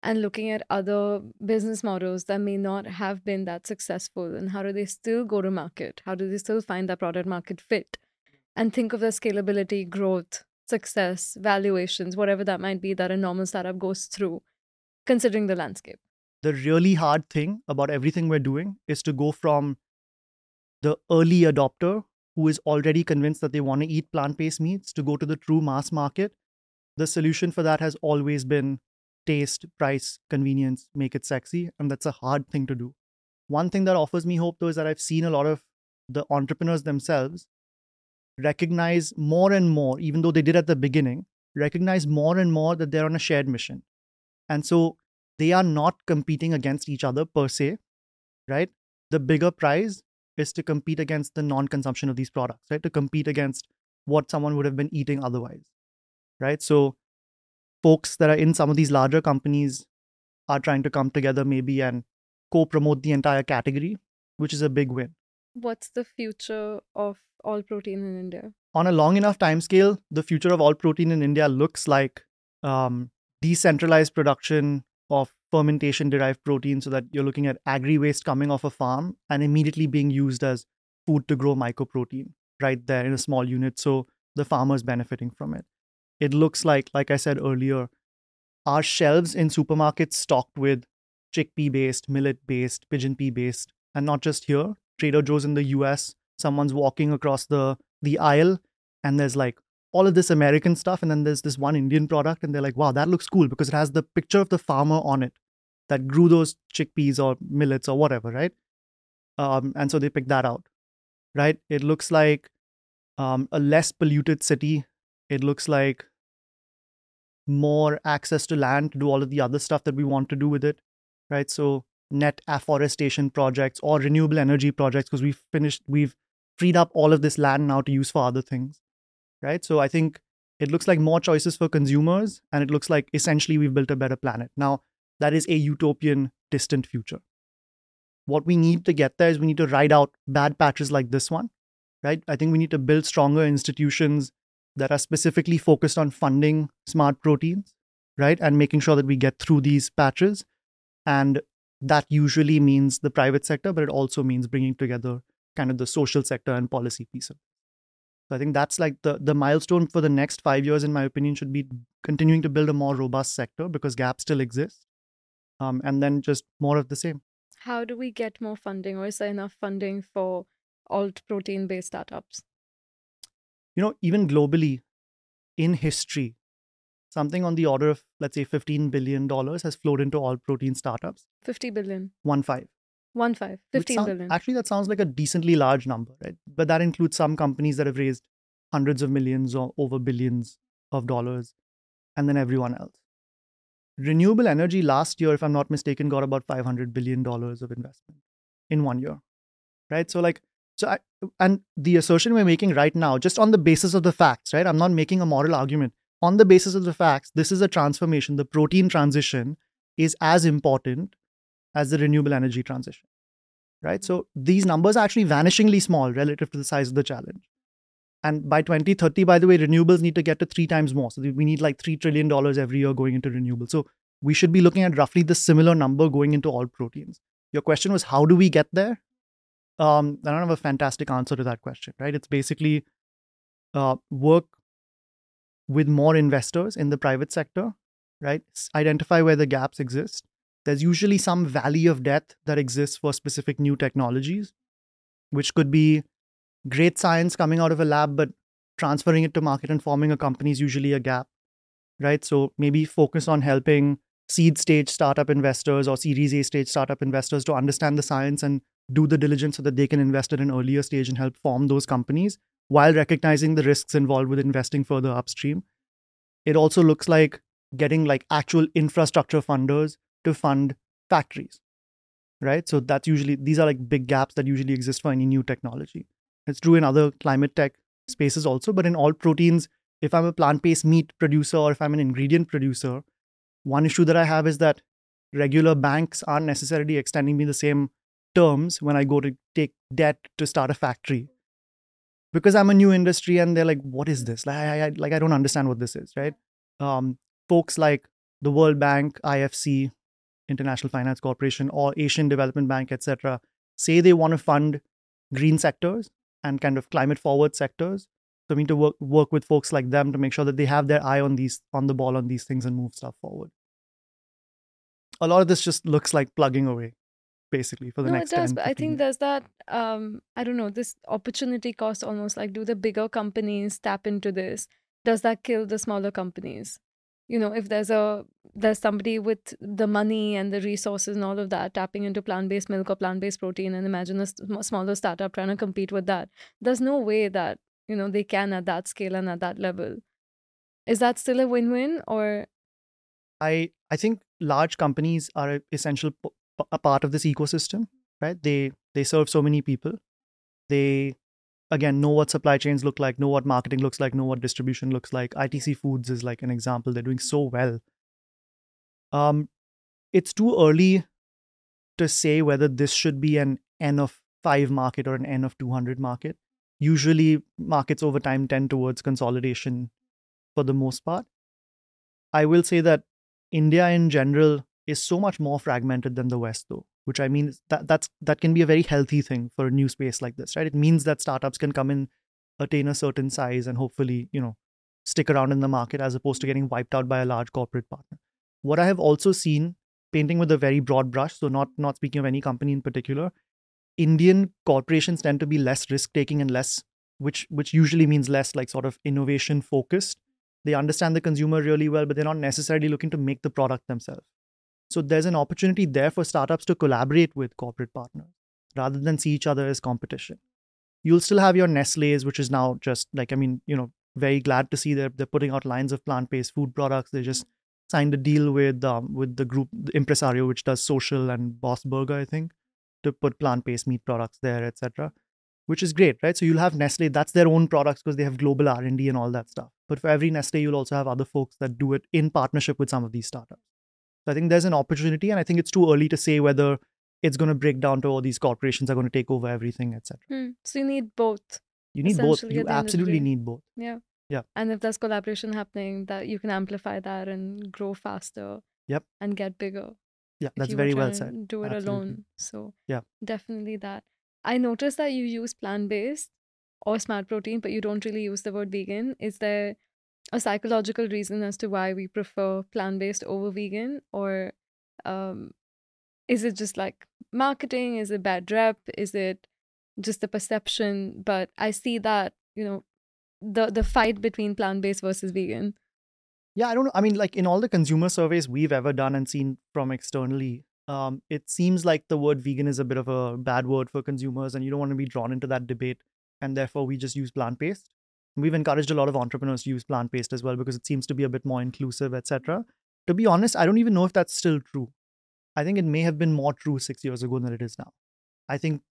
and looking at other business models that may not have been that successful, and how do they still go to market? How do they still find that product market fit? And think of the scalability, growth, success, valuations, whatever that might be that a normal startup goes through, considering the landscape. The really hard thing about everything we're doing is to go from the early adopter who is already convinced that they want to eat plant-based meats to go to the true mass market. The solution for that has always been taste, price, convenience, make it sexy. And that's a hard thing to do. One thing that offers me hope, though, is that I've seen a lot of the entrepreneurs themselves recognize more and more, even though they did at the beginning, recognize more and more that they're on a shared mission. And so they are not competing against each other per se, right? The bigger prize is to compete against the non-consumption of these products, right? To compete against what someone would have been eating otherwise, right? So folks that are in some of these larger companies are trying to come together maybe and co-promote the entire category, which is a big win. What's the future of all protein in India? On a long enough timescale, the future of all protein in India looks like decentralized production of fermentation-derived protein, so that you're looking at agri-waste coming off a farm and immediately being used as food to grow mycoprotein right there in a small unit. So the farmer's benefiting from it. It looks like I said earlier, our shelves in supermarkets stocked with chickpea-based, millet-based, pigeon pea-based, and not just here. Trader Joe's in the US, someone's walking across the aisle and there's like all of this American stuff, and then there's this one Indian product, and they're like, wow, that looks cool because it has the picture of the farmer on it that grew those chickpeas or millets or whatever, right? And so they pick that out, right? It looks like a less polluted city. It looks like more access to land to do all of the other stuff that we want to do with it, right? So net afforestation projects or renewable energy projects, because we've freed up all of this land now to use for other things, right? So I think it looks like more choices for consumers, and it looks like essentially we've built a better planet. Now, that is a utopian, distant future. What we need to get there is we need to ride out bad patches like this one, right? I think we need to build stronger institutions that are specifically focused on funding smart proteins, right? And making sure that we get through these patches. And that usually means the private sector, but it also means bringing together kind of the social sector and policy piece of it. So I think that's like the milestone for the next 5 years, in my opinion, should be continuing to build a more robust sector because gaps still exist. And then just more of the same. How do we get more funding, or is there enough funding for alt protein based startups? Even globally, in history, something on the order of, let's say, $15 billion has flowed into all protein startups. 50 billion. 15. 15 billion. Actually, that sounds like a decently large number, right? But that includes some companies that have raised hundreds of millions or over billions of dollars, and then everyone else. Renewable energy last year, if I'm not mistaken, got about $500 billion of investment in 1 year, right? And the assertion we're making right now, just on the basis of the facts, right? I'm not making a moral argument. On the basis of the facts, this is a transformation. The protein transition is as important as the renewable energy transition, right? So these numbers are actually vanishingly small relative to the size of the challenge. And by 2030, by the way, renewables need to get to 3 times more. So we need like $3 trillion every year going into renewables. So we should be looking at roughly the similar number going into all proteins. Your question was, how do we get there? I don't have a fantastic answer to that question, right? It's basically work with more investors in the private sector, right? Identify where the gaps exist. There's usually some valley of death that exists for specific new technologies, which could be great science coming out of a lab, but transferring it to market and forming a company is usually a gap, right? So maybe focus on helping seed stage startup investors or Series A stage startup investors to understand the science and do the diligence so that they can invest at an earlier stage and help form those companies while recognizing the risks involved with investing further upstream. It also looks like getting like actual infrastructure funders to fund factories, right? So that's usually, these are like big gaps that usually exist for any new technology. It's true in other climate tech spaces also, but in all proteins, if I'm a plant-based meat producer or if I'm an ingredient producer, one issue that I have is that regular banks aren't necessarily extending me the same terms when I go to take debt to start a factory. Because I'm a new industry and they're like, what is this? I don't understand what this is, right? Folks like the World Bank, IFC, International Finance Corporation, or Asian Development Bank, etc., say they want to fund green sectors and kind of climate forward sectors. So we need to work with folks like them to make sure that they have their eye on the ball on these things and move stuff forward. A lot of this just looks like plugging away, basically, for the No, it next does, 10, but I 15 think years. there's that I don't know, this opportunity cost almost, like, do the bigger companies tap into this? Does that kill the smaller companies? If there's somebody with the money and the resources and all of that tapping into plant-based milk or plant-based protein, and imagine a smaller startup trying to compete with that. There's no way that, they can at that scale and at that level. Is that still a win-win, or I think large companies are an essential a part of this ecosystem, right? They serve so many people. They, again, know what supply chains look like, know what marketing looks like, know what distribution looks like. ITC Foods is like an example. They're doing so well. It's too early to say whether this should be an N of 5 market or an N of 200 market. Usually, markets over time tend towards consolidation for the most part. I will say that India in general is so much more fragmented than the West, though, which I mean that can be a very healthy thing for a new space like this, right? It means that startups can come in, attain a certain size, and hopefully, stick around in the market as opposed to getting wiped out by a large corporate partner. What I have also seen, painting with a very broad brush, so not speaking of any company in particular, Indian corporations tend to be less risk taking and less, which usually means less like sort of innovation focused. They understand the consumer really well, but they're not necessarily looking to make the product themselves. So there's an opportunity there for startups to collaborate with corporate partners rather than see each other as competition. You'll still have your Nestle's, which is now just like, very glad to see they're putting out lines of plant-based food products. They just signed a deal with the group, the Impresario, which does Social and Boss Burger, I think, to put plant-based meat products there, etc., which is great, right? So you'll have Nestle, that's their own products because they have global R&D and all that stuff. But for every Nestle, you'll also have other folks that do it in partnership with some of these startups. So I think there's an opportunity, and I think it's too early to say whether it's going to break down to all these corporations are going to take over everything, etc. So you need both. You need both. Essentially, You at the end of the absolutely day. need both. Yeah. Yeah. And if there's collaboration happening, that you can amplify that and grow faster. Yep. And get bigger. Yeah, if that's you very were well trying said. to do it Absolutely. alone. So Yeah. definitely that. I noticed that you use plant-based or smart protein, but you don't really use the word vegan. Is there a psychological reason as to why we prefer plant-based over vegan, or is it just like marketing? Is it bad rep? Is it just the perception? But I see that, the fight between plant-based versus vegan. Yeah, I don't know. I mean, like in all the consumer surveys we've ever done and seen from externally, it seems like the word vegan is a bit of a bad word for consumers, and you don't want to be drawn into that debate. And therefore, we just use plant-based. We've encouraged a lot of entrepreneurs to use plant-based as well because it seems to be a bit more inclusive, etc. To be honest, I don't even know if that's still true. I think it may have been more true 6 years ago than it is now. I think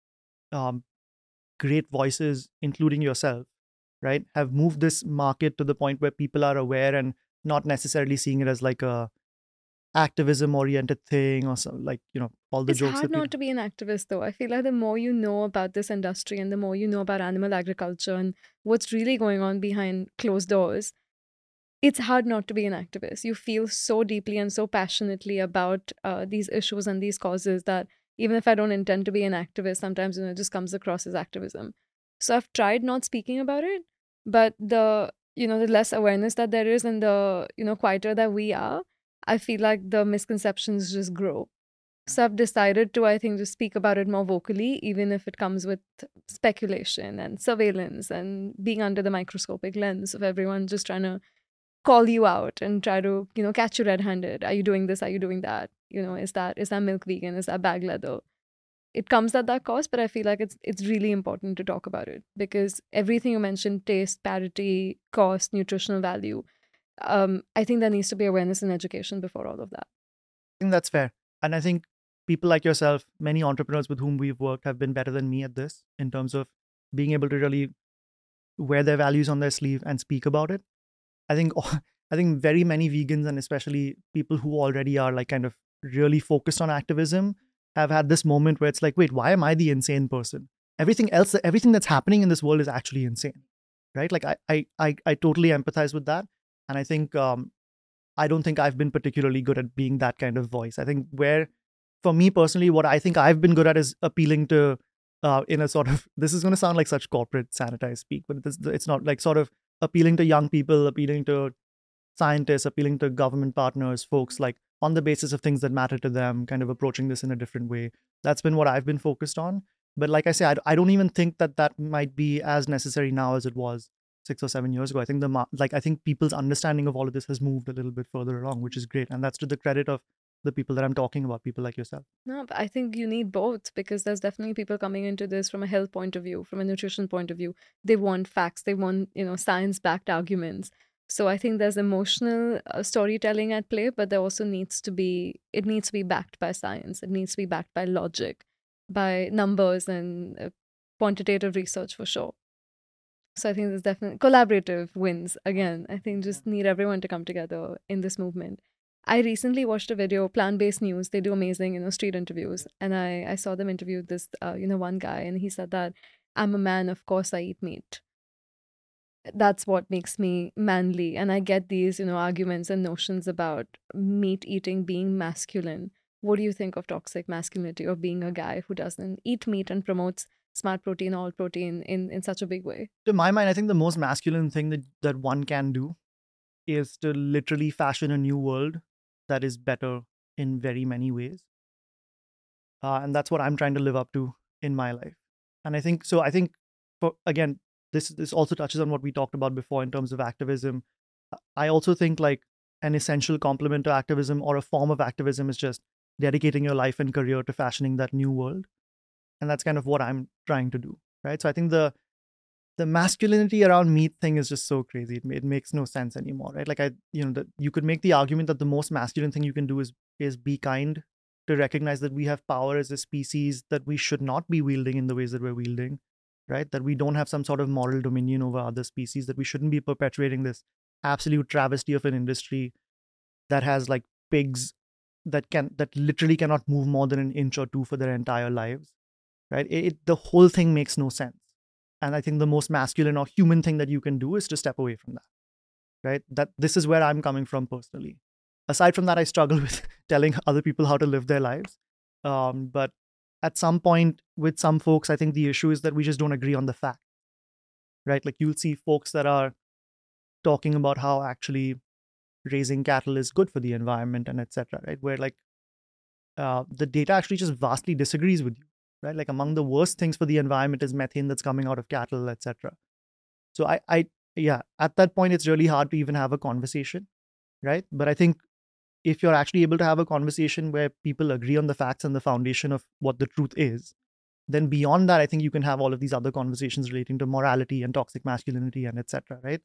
great voices, including yourself, right, have moved this market to the point where people are aware and not necessarily seeing it as like a activism oriented thing or so, like, all the It's jokes hard that not to be an activist, though. I feel like the more you know about this industry and the more you know about animal agriculture and what's really going on behind closed doors, it's hard not to be an activist. You feel so deeply and so passionately about these issues and these causes that even if I don't intend to be an activist, sometimes it just comes across as activism. So I've tried not speaking about it, but the less awareness that there is and the quieter that we are, I feel like the misconceptions just grow. So I've decided to, I think, just speak about it more vocally, even if it comes with speculation and surveillance and being under the microscopic lens of everyone just trying to call you out and try to, catch you red-handed. Are you doing this? Are you doing that? Is that milk vegan? Is that bag leather? It comes at that cost, but I feel like it's really important to talk about it because everything you mentioned, taste, parity, cost, nutritional value, I think there needs to be awareness and education before all of that. I think that's fair. And I think people like yourself, many entrepreneurs with whom we've worked, have been better than me at this in terms of being able to really wear their values on their sleeve and speak about it. I think very many vegans, and especially people who already are like kind of really focused on activism, have had this moment where it's like, wait, why am I the insane person? Everything that's happening in this world is actually insane, right? Like I totally empathize with that, and I think I don't think I've been particularly good at being that kind of voice. I think for me personally, what I think I've been good at is appealing to, in a sort of, this is going to sound like such corporate sanitized speak, but it's not, like sort of appealing to young people, appealing to scientists, appealing to government partners, folks, like on the basis of things that matter to them, kind of approaching this in a different way. That's been what I've been focused on. But like I say, I don't even think that might be as necessary now as it was 6 or 7 years ago. I think I think people's understanding of all of this has moved a little bit further along, which is great, and that's to the credit of the people that I'm talking about, people like yourself. No, but I think you need both, because there's definitely people coming into this from a health point of view, from a nutrition point of view. They want facts, they want, science-backed arguments. So I think there's emotional storytelling at play, but there also needs to be backed by science. It needs to be backed by logic, by numbers and quantitative research for sure. So I think there's definitely collaborative wins. Again, I think just need everyone to come together in this movement. I recently watched a video, Plant-Based News. They do amazing, street interviews. And I saw them interview this, one guy, and he said that I'm a man, of course I eat meat. That's what makes me manly. And I get these, arguments and notions about meat eating being masculine. What do you think of toxic masculinity, of being a guy who doesn't eat meat and promotes smart protein, all protein in such a big way? To my mind, I think the most masculine thing that one can do is to literally fashion a new world that is better in very many ways. And that's what I'm trying to live up to in my life. And I think, again, this also touches on what we talked about before in terms of activism. I also think like an essential complement to activism, or a form of activism, is just dedicating your life and career to fashioning that new world. And that's kind of what I'm trying to do, right? So I think the masculinity around meat thing is just so crazy. It makes no sense anymore, right? Like you could make the argument that the most masculine thing you can do is be kind, to recognize that we have power as a species that we should not be wielding in the ways that we're wielding, right? That we don't have some sort of moral dominion over other species, that we shouldn't be perpetuating this absolute travesty of an industry that has like pigs that literally cannot move more than an inch or two for their entire lives, right? The whole thing makes no sense. And I think the most masculine or human thing that you can do is to step away from that, right? This is where I'm coming from personally. Aside from that, I struggle with telling other people how to live their lives. But at some point with some folks, I think the issue is that we just don't agree on the fact, right? Like you'll see folks that are talking about how actually raising cattle is good for the environment and etc., right? Where like the data actually just vastly disagrees with you, right? Like among the worst things for the environment is methane that's coming out of cattle, etc. So yeah, at that point, it's really hard to even have a conversation, right? But I think if you're actually able to have a conversation where people agree on the facts and the foundation of what the truth is, then beyond that, I think you can have all of these other conversations relating to morality and toxic masculinity and etc., right?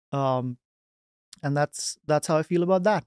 And that's how I feel about that.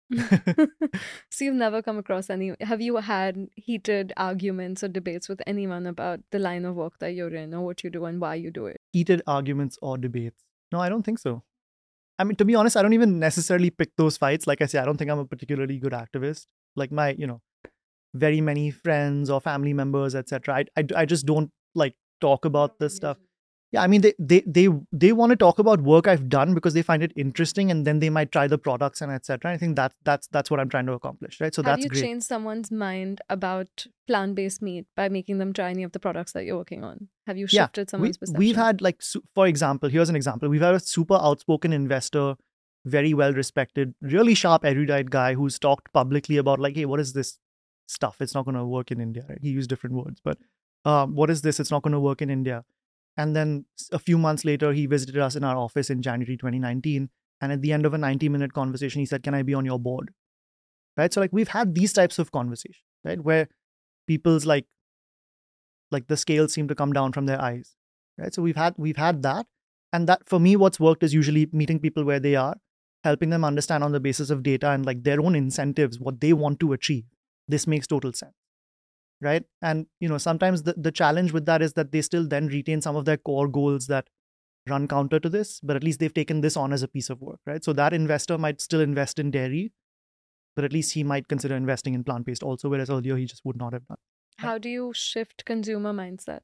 So you've never come across have you had heated arguments or debates with anyone about the line of work that you're in, or what you do and why you do it? Heated arguments or debates? No, I don't think so. I mean, to be honest, I don't even necessarily pick those fights. Like I say, I don't think I'm a particularly good activist. Like my, very many friends or family members, etc. I just don't like talk about this stuff. Yeah, I mean, they want to talk about work I've done because they find it interesting, and then they might try the products and etc. I think that's what I'm trying to accomplish, right? So that's great. Have you changed someone's mind about plant-based meat by making them try any of the products that you're working on? Have you shifted someone's perception? We've had like, for example, here's an example. We've had a super outspoken investor, very well respected, really sharp, erudite guy who's talked publicly about like, hey, what is this stuff? It's not going to work in India. Right? He used different words, but what is this? It's not going to work in India. And then a few months later, he visited us in our office in January 2019. And at the end of a 90-minute conversation, he said, can I be on your board? Right? So like we've had these types of conversations, right? Where people's like the scales seem to come down from their eyes, right? So we've had that. And that for me, what's worked is usually meeting people where they are, helping them understand on the basis of data and like their own incentives, what they want to achieve. This makes total sense. Right. And, sometimes the challenge with that is that they still then retain some of their core goals that run counter to this, but at least they've taken this on as a piece of work, right? So that investor might still invest in dairy, but at least he might consider investing in plant-based also, whereas earlier he just would not have done. How do you shift consumer mindset?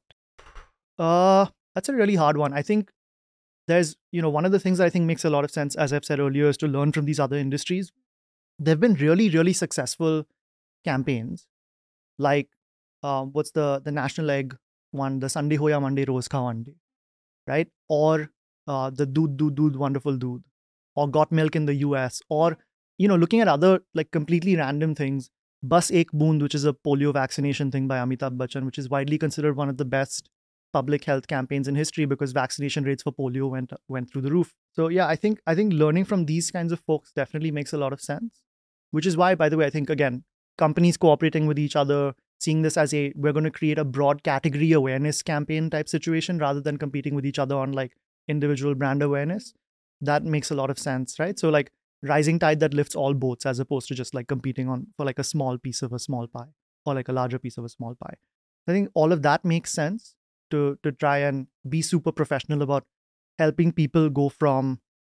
That's a really hard one. I think there's, one of the things that I think makes a lot of sense, as I've said earlier, is to learn from these other industries. There have been really, really successful campaigns like what's the National Egg one, the Sunday Hoya Monday Rose Ka Monday, right? Or the Dood Wonderful Dood, or Got Milk in the US, or looking at other like completely random things. Bus Ek Boond, which is a polio vaccination thing by Amitabh Bachchan, which is widely considered one of the best public health campaigns in history because vaccination rates for polio went through the roof. So yeah, I think learning from these kinds of folks definitely makes a lot of sense. Which is why, by the way, I think again, companies cooperating with each other, seeing this as we're going to create a broad category awareness campaign type situation rather than competing with each other on like individual brand awareness. That makes a lot of sense, right? So like rising tide that lifts all boats as opposed to just like competing on for like a small piece of a small pie or like a larger piece of a small pie. I think all of that makes sense to try and be super professional about helping people go from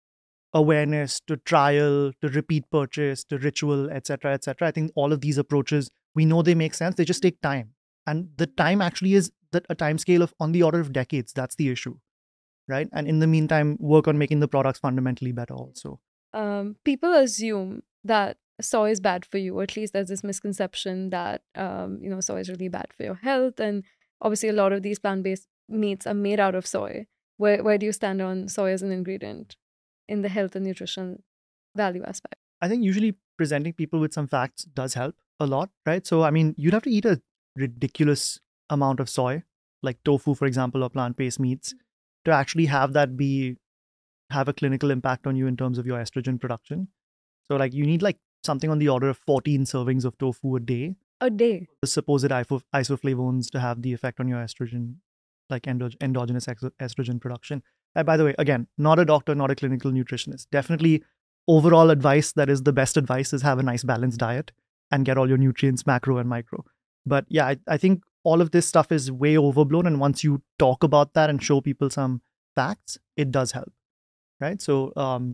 awareness to trial to repeat purchase to ritual, etc., etc. I think all of these approaches, we know they make sense. They just take time, and the time actually is that a time scale of on the order of decades. That's the issue, right? And in the meantime, work on making the products fundamentally better also. People assume that soy is bad for you, or at least there's this misconception that soy is really bad for your health. And obviously, a lot of these plant-based meats are made out of soy. Where do you stand on soy as an ingredient in the health and nutrition value aspect? I think usually presenting people with some facts does help a lot, right? So I mean, you'd have to eat a ridiculous amount of soy, like tofu, for example, or plant-based meats, to actually have that have a clinical impact on you in terms of your estrogen production. So like you need like something on the order of 14 servings of tofu a day. A day. The supposed isoflavones to have the effect on your estrogen, like endogenous estrogen production. And by the way, again, not a doctor, not a clinical nutritionist. Definitely overall advice that is the best advice is have a nice balanced diet and get all your nutrients, macro and micro. But yeah, I think all of this stuff is way overblown. And once you talk about that and show people some facts, it does help. Right. So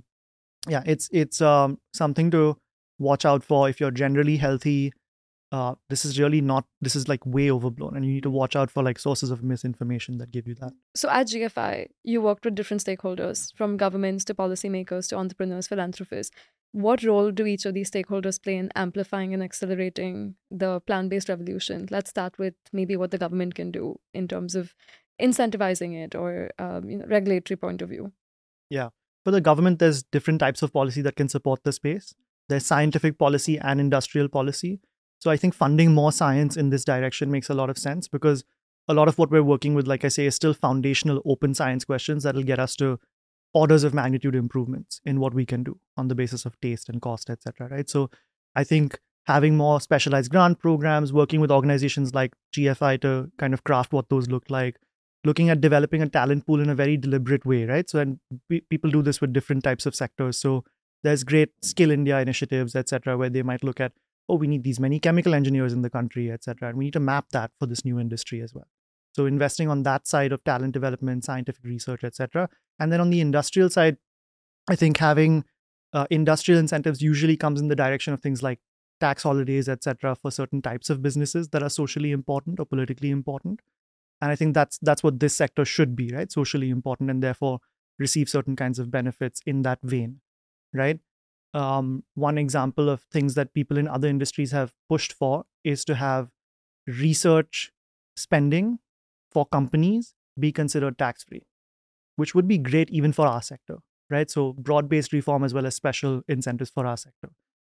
yeah, it's something to watch out for if you're generally healthy. This is like way overblown, and you need to watch out for like sources of misinformation that give you that. So at GFI, you worked with different stakeholders, from governments to policymakers to entrepreneurs, philanthropists. What role do each of these stakeholders play in amplifying and accelerating the plant-based revolution? Let's start with maybe what the government can do in terms of incentivizing it or regulatory point of view. Yeah. For the government, there's different types of policy that can support the space. There's scientific policy and industrial policy. So I think funding more science in this direction makes a lot of sense because a lot of what we're working with, like I say, is still foundational open science questions that will get us to orders of magnitude improvements in what we can do on the basis of taste and cost, etc. Right? So I think having more specialized grant programs, working with organizations like GFI to kind of craft what those look like, looking at developing a talent pool in a very deliberate way, right? So, and people do this with different types of sectors. So there's great Skill India initiatives, etc., where they might look at, oh, we need these many chemical engineers in the country, etc., and we need to map that for this new industry as well. So investing on that side of talent development, scientific research, etc. And then on the industrial side, I think having industrial incentives usually comes in the direction of things like tax holidays, etc., for certain types of businesses that are socially important or politically important. And I think that's what this sector should be, right? Socially important and therefore receive certain kinds of benefits in that vein, right? One example of things that people in other industries have pushed for is to have research spending for companies be considered tax-free, which would be great even for our sector, right? So broad-based reform as well as special incentives for our sector.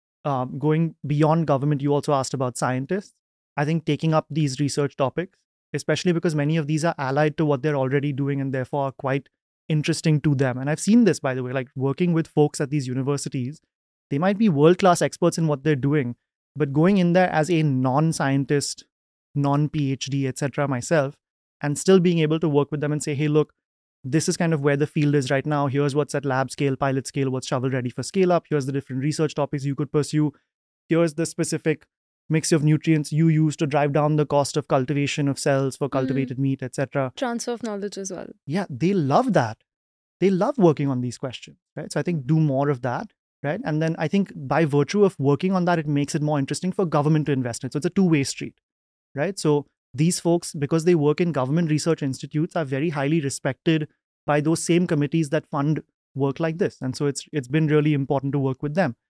Going beyond government, you also asked about scientists. I think taking up these research topics, especially because many of these are allied to what they're already doing and therefore are quite interesting to them. And I've seen this, by the way, like working with folks at these universities, they might be world-class experts in what they're doing, but going in there as a non-scientist, non-PhD, etc. myself, and still being able to work with them and say, hey, look, this is kind of where the field is right now. Here's what's at lab scale, pilot scale, what's shovel ready for scale up. Here's the different research topics you could pursue. Here's the specific mix of nutrients you use to drive down the cost of cultivation of cells for cultivated meat, etc. Transfer of knowledge as well. Yeah, they love that. They love working on these questions, right? So I think do more of that, right? And then I think by virtue of working on that, it makes it more interesting for government to invest in it. So it's a two-way street, right? So these folks, because they work in government research institutes, are very highly respected by those same committees that fund work like this. And so it's been really important to work with them.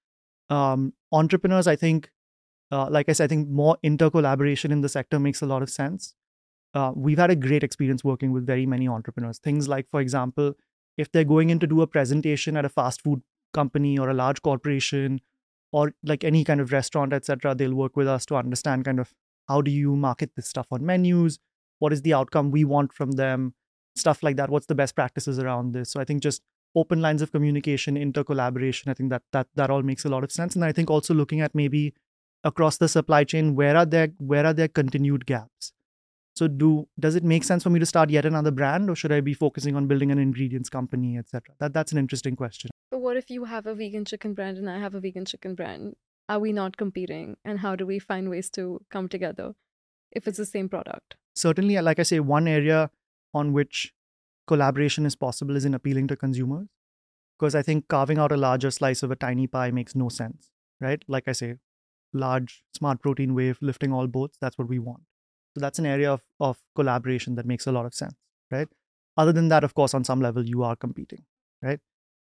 Entrepreneurs, I think, like I said, I think more intercollaboration in the sector makes a lot of sense. We've had a great experience working with very many entrepreneurs. Things like, for example, if they're going in to do a presentation at a fast food company or a large corporation or like any kind of restaurant, etc., they'll work with us to understand kind of how do you market this stuff on menus, what is the outcome we want from them, stuff like that. What's the best practices around this? So I think just open lines of communication, intercollaboration. I think that all makes a lot of sense. And I think also looking at maybe across the supply chain, where are there continued gaps? So does it make sense for me to start yet another brand, or should I be focusing on building an ingredients company, etc.? That's an interesting question. But what if you have a vegan chicken brand and I have a vegan chicken brand? Are we not competing? And how do we find ways to come together if it's the same product? Certainly, like I say, one area on which collaboration is possible is in appealing to consumers, because I think carving out a larger slice of a tiny pie makes no sense, right? Like I say, large smart protein wave lifting all boats, that's what we want. So that's an area of collaboration that makes a lot of sense, right? Other than that, of course, on some level, you are competing, right?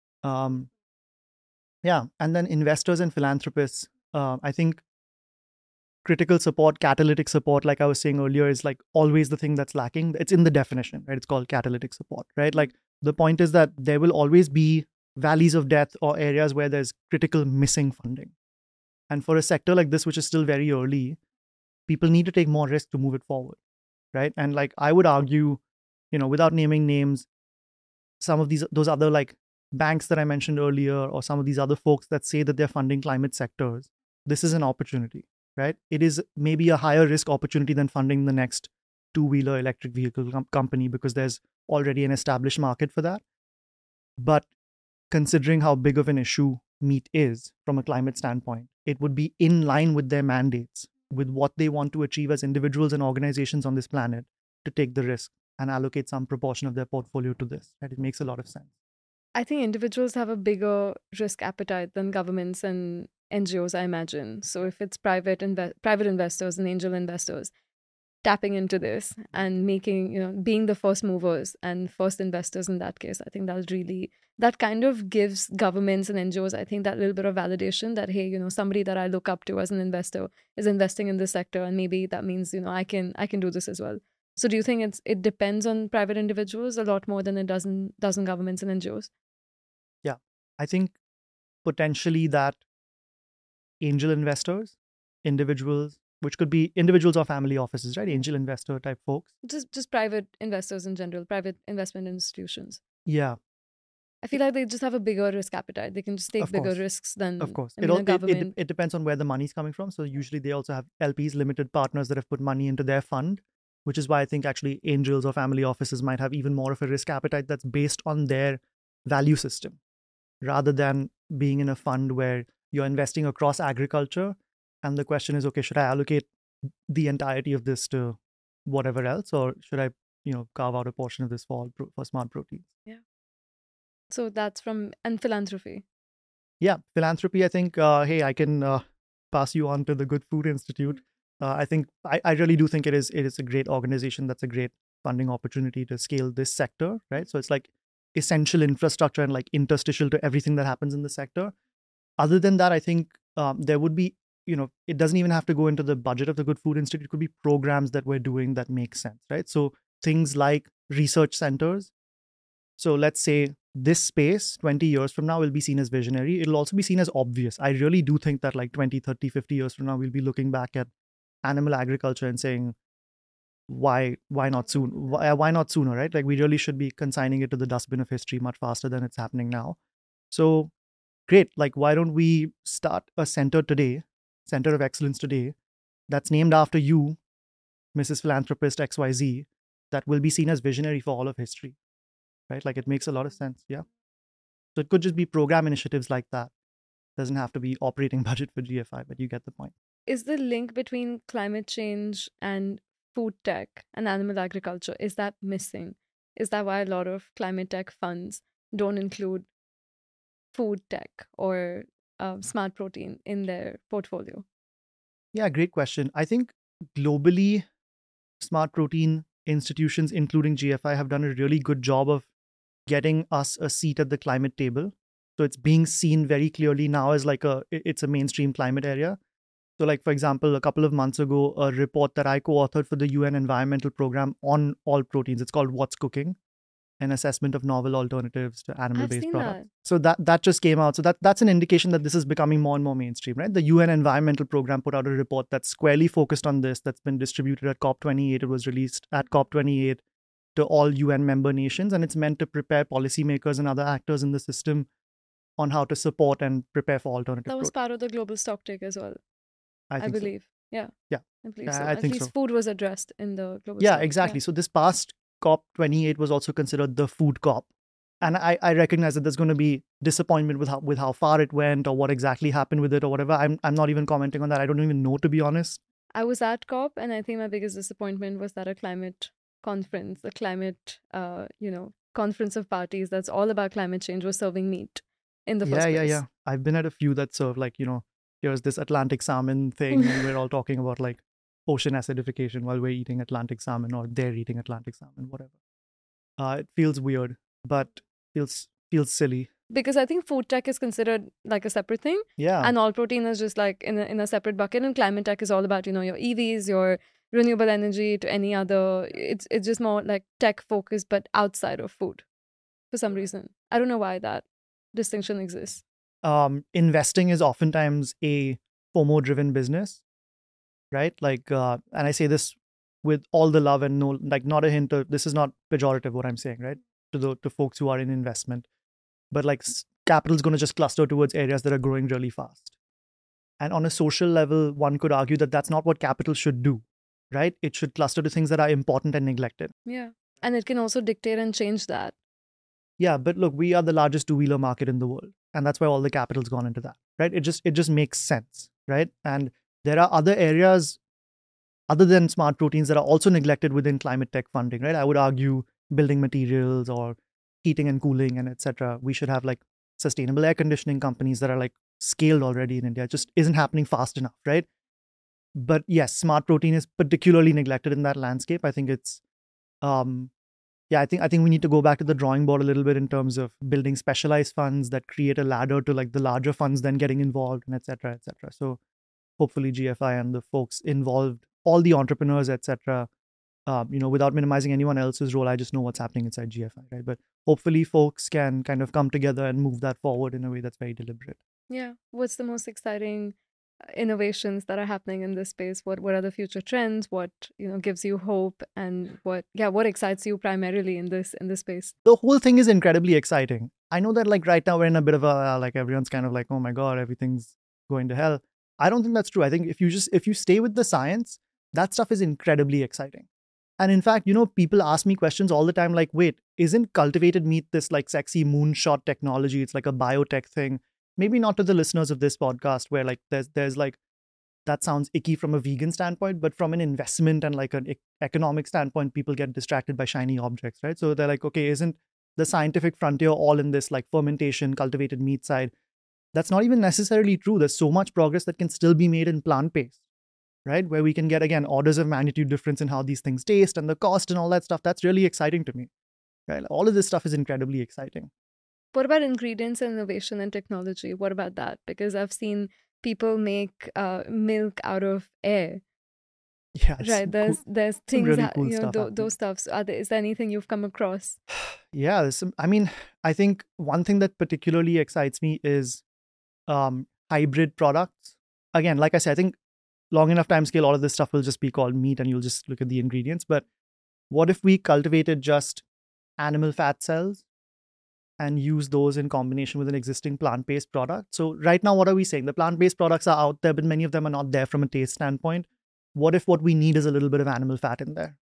Yeah. And then investors and philanthropists, I think critical support, catalytic support, like I was saying earlier, is like always the thing that's lacking. It's in the definition, right? It's called catalytic support, right? Like the point is that there will always be valleys of death or areas where there's critical missing funding. And for a sector like this, which is still very early, people need to take more risk to move it forward, right? And like I would argue, without naming names, some of those other like banks that I mentioned earlier, or some of these other folks that say that they're funding climate sectors, this is an opportunity, right? It is maybe a higher risk opportunity than funding the next two-wheeler electric vehicle company, because there's already an established market for that. But considering how big of an issue meat is from a climate standpoint, it would be in line with their mandates, with what they want to achieve as individuals and organizations on this planet, to take the risk and allocate some proportion of their portfolio to this. Right? It makes a lot of sense. I think individuals have a bigger risk appetite than governments and NGOs, I imagine. So if it's private investors and angel investors tapping into this and making, being the first movers and first investors in that case, I think that kind of gives governments and NGOs, I think, that little bit of validation that, hey, somebody that I look up to as an investor is investing in this sector, and maybe that means, I can do this as well. So do you think it depends on private individuals a lot more than it doesn't governments and NGOs? Yeah, I think potentially that angel investors, individuals, which could be individuals or family offices, right? Angel investor type folks. Just private investors in general, private investment institutions. Yeah. I feel like they just have a bigger risk appetite. They can just take bigger risks than Of course. a government. It depends on where the money's coming from. So usually they also have LPs, limited partners, that have put money into their fund, which is why I think actually angels or family offices might have even more of a risk appetite that's based on their value system, rather than being in a fund where you're investing across agriculture. And the question is, okay, should I allocate the entirety of this to whatever else, or should I, carve out a portion of this for smart proteins? Yeah. So that's and philanthropy. Yeah, philanthropy. I think, hey, I can pass you on to the Good Food Institute. I think I really do think it is a great organization. That's a great funding opportunity to scale this sector, right? So it's like essential infrastructure and like interstitial to everything that happens in the sector. Other than that, I think there would be, it doesn't even have to go into the budget of the Good Food Institute. It could be programs that we're doing that make sense, right? So things like research centers. So let's say this space 20 years from now will be seen as visionary. It'll also be seen as obvious. I really do think that like 20, 30, 50 years from now, we'll be looking back at animal agriculture and saying, why not soon? Why not sooner, right? Like we really should be consigning it to the dustbin of history much faster than it's happening now. So great. Like, why don't we start a center of excellence today, that's named after you, Mrs. Philanthropist XYZ, that will be seen as visionary for all of history, right? Like it makes a lot of sense. Yeah. So it could just be program initiatives like that. Doesn't have to be operating budget for GFI, but you get the point. Is the link between climate change and food tech and animal agriculture, is that missing? Is that why a lot of climate tech funds don't include food tech or smart protein in their portfolio? Yeah, great question. I think globally, smart protein institutions, including GFI, have done a really good job of getting us a seat at the climate table. So it's being seen very clearly now as like it's a mainstream climate area. So like, for example, a couple of months ago, a report that I co-authored for the UN Environmental Program on all proteins, it's called What's Cooking? An assessment of novel alternatives to I've animal-based seen products. that. So that just came out. So that's an indication that this is becoming more and more mainstream, right? The UN Environmental Program put out a report that's squarely focused on this, that's been distributed at COP28. It was released at COP28 to all UN member nations, and it's meant to prepare policymakers and other actors in the system on how to support and prepare for alternative That was proteins. part of the global stocktake as well, I I think so. believe. Yeah. Yeah. I believe Yeah, so. I At think least so. food was addressed in the global Yeah, stock. exactly. So this past COP28 was also considered the food COP. And I recognize that there's going to be disappointment with how far it went or what exactly happened with it or whatever. I'm not even commenting on that. I don't even know, to be honest. I was at COP, and I think my biggest disappointment was that a climate conference, a climate, conference of parties that's all about climate change was serving meat in the first place. Yeah. I've been at a few that serve like, here's this Atlantic salmon thing. And we're all talking about like ocean acidification while we're eating Atlantic salmon or they're eating Atlantic salmon, whatever. It feels weird, but feels silly. Because I think food tech is considered like a separate thing, Yeah. and all protein is just like in a separate bucket. And climate tech is all about your EVs, your renewable energy to any other. It's just more like tech focused, but outside of food, for some reason. I don't know why that distinction exists. Investing is oftentimes a FOMO driven business, right? Like, and I say this with all the love and no, like, not a hint of this is not pejorative what I'm saying, right? To folks who are in investment, but like capital is going to just cluster towards areas that are growing really fast. And on a social level, one could argue that that's not what capital should do, right? It should cluster to things that are important and neglected. Yeah, and it can also dictate and change that. Yeah, but look, we are the largest two-wheeler market in the world, and that's why all the capital's gone into that, right? It just makes sense, right? And there are other areas other than smart proteins that are also neglected within climate tech funding, right? I would argue building materials or heating and cooling and etc. We should have like sustainable air conditioning companies that are like scaled already in India. It just isn't happening fast enough, right? But yes, smart protein is particularly neglected in that landscape. I think it's I think we need to go back to the drawing board a little bit in terms of building specialized funds that create a ladder to like the larger funds then getting involved and etc. etc. So hopefully GFI and the folks involved, all the entrepreneurs, etc. Without minimizing anyone else's role, I just know what's happening inside GFI, right? But hopefully folks can kind of come together and move that forward in a way that's very deliberate. Yeah. What's the most exciting innovations that are happening in this space? What are the future trends? What gives you hope, and what excites you primarily in this space? The whole thing is incredibly exciting. I know that like right now we're in a bit of a like everyone's kind of like, oh my god, everything's going to hell. I don't think that's true. I think if you stay with the science, that stuff is incredibly exciting. And in fact, people ask me questions all the time like, wait, isn't cultivated meat this like sexy moonshot technology? It's like a biotech thing. Maybe not to the listeners of this podcast where like there's like that sounds icky from a vegan standpoint, but from an investment and like an economic standpoint, people get distracted by shiny objects, right? So they're like, okay, isn't the scientific frontier all in this like fermentation, cultivated meat side? That's not even necessarily true. There's so much progress that can still be made in plant-based, right? Where we can get, again, orders of magnitude difference in how these things taste and the cost and all that stuff. That's really exciting to me, right? All of this stuff is incredibly exciting. What about ingredients and innovation and technology? What about that? Because I've seen people make milk out of air. Yeah, right. There's things really cool stuff those stuffs. Is there anything you've come across? Yeah, there's some. I mean, I think one thing that particularly excites me is hybrid products. Again, like I said, I think long enough time scale, all of this stuff will just be called meat, and you'll just look at the ingredients. But what if we cultivated just animal fat cells and use those in combination with an existing plant-based product? So right now, what are we saying? The plant-based products are out there, but many of them are not there from a taste standpoint. What if what we need is a little bit of animal fat in there?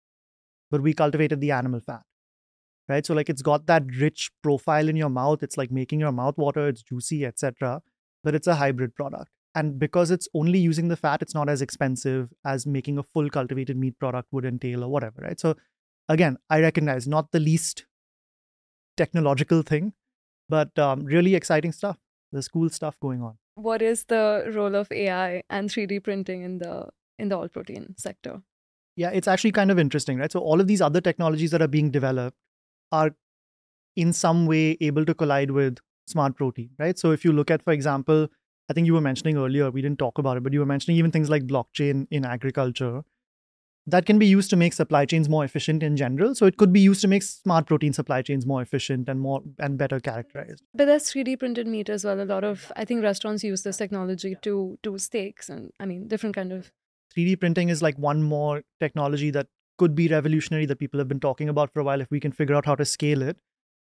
But we cultivated the animal fat, right? So like it's got that rich profile in your mouth. It's like making your mouth water. It's juicy, etc. But it's a hybrid product. And because it's only using the fat, it's not as expensive as making a full cultivated meat product would entail or whatever, right? So again, I recognize not the least technological thing, but really exciting stuff. There's cool stuff going on. What is the role of AI and 3D printing in the all protein sector? Yeah, it's actually kind of interesting, right? So all of these other technologies that are being developed are in some way able to collide with smart protein, right? So if you look at, for example, I think you were mentioning earlier, we didn't talk about it, but you were mentioning even things like blockchain in agriculture that can be used to make supply chains more efficient in general. So it could be used to make smart protein supply chains more efficient and better characterized. But there's 3D printed meat as well. A lot of, I think, restaurants use this technology to do steaks and, I mean, different kind of. 3D printing is like one more technology that could be revolutionary that people have been talking about for a while if we can figure out how to scale it.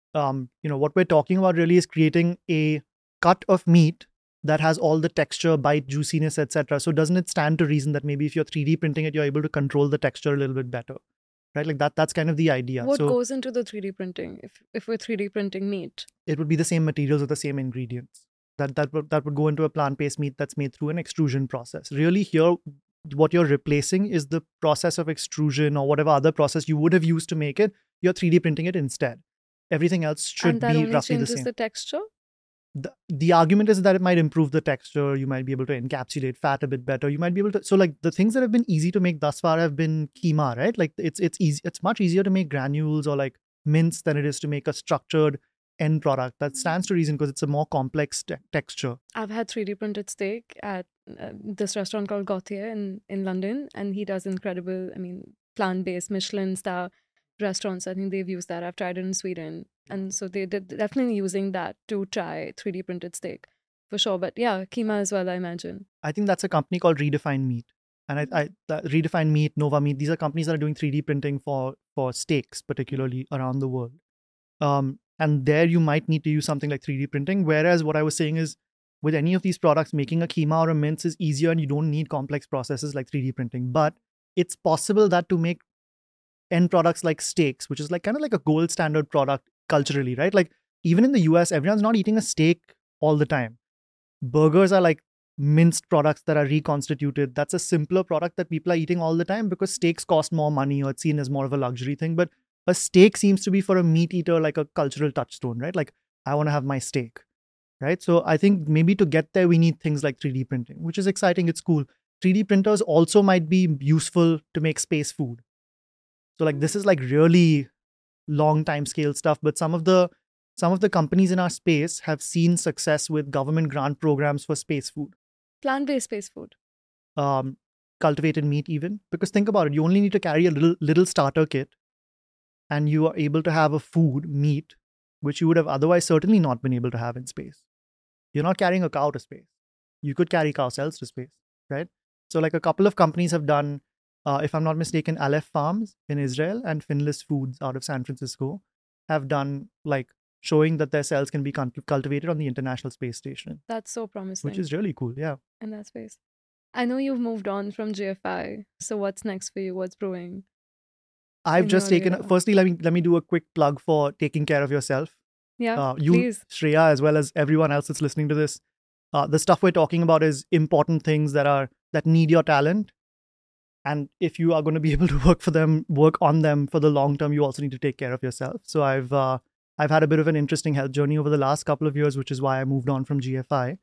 What we're talking about really is creating a cut of meat that has all the texture, bite, juiciness, etc. So doesn't it stand to reason that maybe if you're 3D printing it, you're able to control the texture a little bit better, right? Like that's kind of the idea. What So goes into the 3D printing if we're 3D printing meat? it would be the same materials or the same ingredients that would go into a plant-based meat that's made through an extrusion process. Really, here, what you're replacing is the process of extrusion or whatever other process you would have used to make it. You're 3D printing it instead. Everything else should And that be only roughly the changes same. the texture? The argument is that it might improve the texture. You might be able to encapsulate fat a bit better. You might be able to. So like the things that have been easy to make thus far have been keema, right? Like it's easy. It's much easier to make granules or like mince than it is to make a structured end product. That stands to reason because it's a more complex texture. I've had 3D printed steak at this restaurant called Gautier in London, and he does incredible, I mean, plant-based Michelin star restaurants. I think they've used that. I've tried it in Sweden. And so they're definitely using that to try 3D printed steak for sure. But yeah, keema as well, I imagine. I think that's a company called Redefined Meat. And Redefined Meat, Nova Meat, these are companies that are doing 3D printing for steaks, particularly around the world. And there you might need to use something like 3D printing. Whereas what I was saying is with any of these products, making a keema or a mince is easier and you don't need complex processes like 3D printing. But it's possible that to make end products like steaks, which is like kind of like a gold standard product culturally, right? Like even in the US, everyone's not eating a steak all the time. Burgers are like minced products that are reconstituted. That's a simpler product that people are eating all the time because steaks cost more money or it's seen as more of a luxury thing. But a steak seems to be for a meat eater like a cultural touchstone, right? Like I want to have my steak, right? So I think maybe to get there, we need things like 3D printing, which is exciting. It's cool. 3D printers also might be useful to make space food. So like this is like really long time scale stuff, but some of the companies in our space have seen success with government grant programs for space food. Plant-based space food. Cultivated meat even. Because think about it, you only need to carry a little starter kit and you are able to have a food, meat, which you would have otherwise certainly not been able to have in space. You're not carrying a cow to space. You could carry cow cells to space, right? So like a couple of companies have done, if I'm not mistaken, Aleph Farms in Israel and Finless Foods out of San Francisco have done like showing that their cells can be cultivated on the International Space Station. That's so promising. Which is really cool, yeah. In that space. I know you've moved on from GFI. So what's next for you? What's brewing? I've just taken, firstly, let me do a quick plug for taking care of yourself. Yeah, you, please. Shreya, as well as everyone else that's listening to this. The stuff we're talking about is important things that need your talent. And if you are going to be able to work on them for the long term, you also need to take care of yourself. So I've had a bit of an interesting health journey over the last couple of years, which is why I moved on from GFI.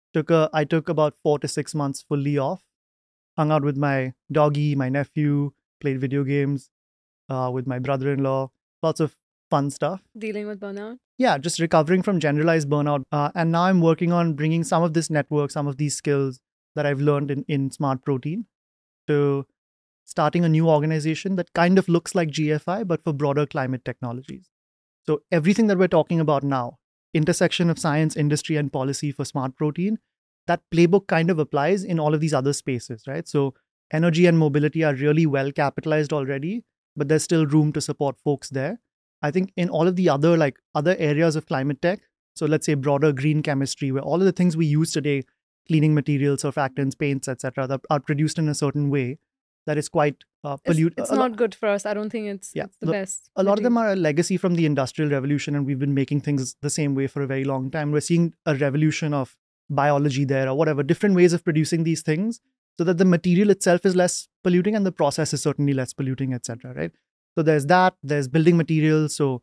I took about 4 to 6 months fully off, hung out with my doggy, my nephew, played video games with my brother-in-law, lots of fun stuff. Dealing with burnout? Yeah, just recovering from generalized burnout. And now I'm working on bringing some of this network, some of these skills that I've learned in Smart Protein to starting a new organization that kind of looks like GFI, but for broader climate technologies. So everything that we're talking about now, intersection of science, industry, and policy for Smart Protein, that playbook kind of applies in all of these other spaces, right? So energy and mobility are really well capitalized already, but there's still room to support folks there. I think in all of the other areas of climate tech, so let's say broader green chemistry, where all of the things we use today, cleaning materials, surfactants, paints, etc., that are produced in a certain way that is quite polluted. It's not good for us. I don't think it's the best. A lot of them are a legacy from the Industrial Revolution, and we've been making things the same way for a very long time. We're seeing a revolution of biology there or whatever, different ways of producing these things so that the material itself is less polluting and the process is certainly less polluting, etc., right? So there's that, there's building materials. So,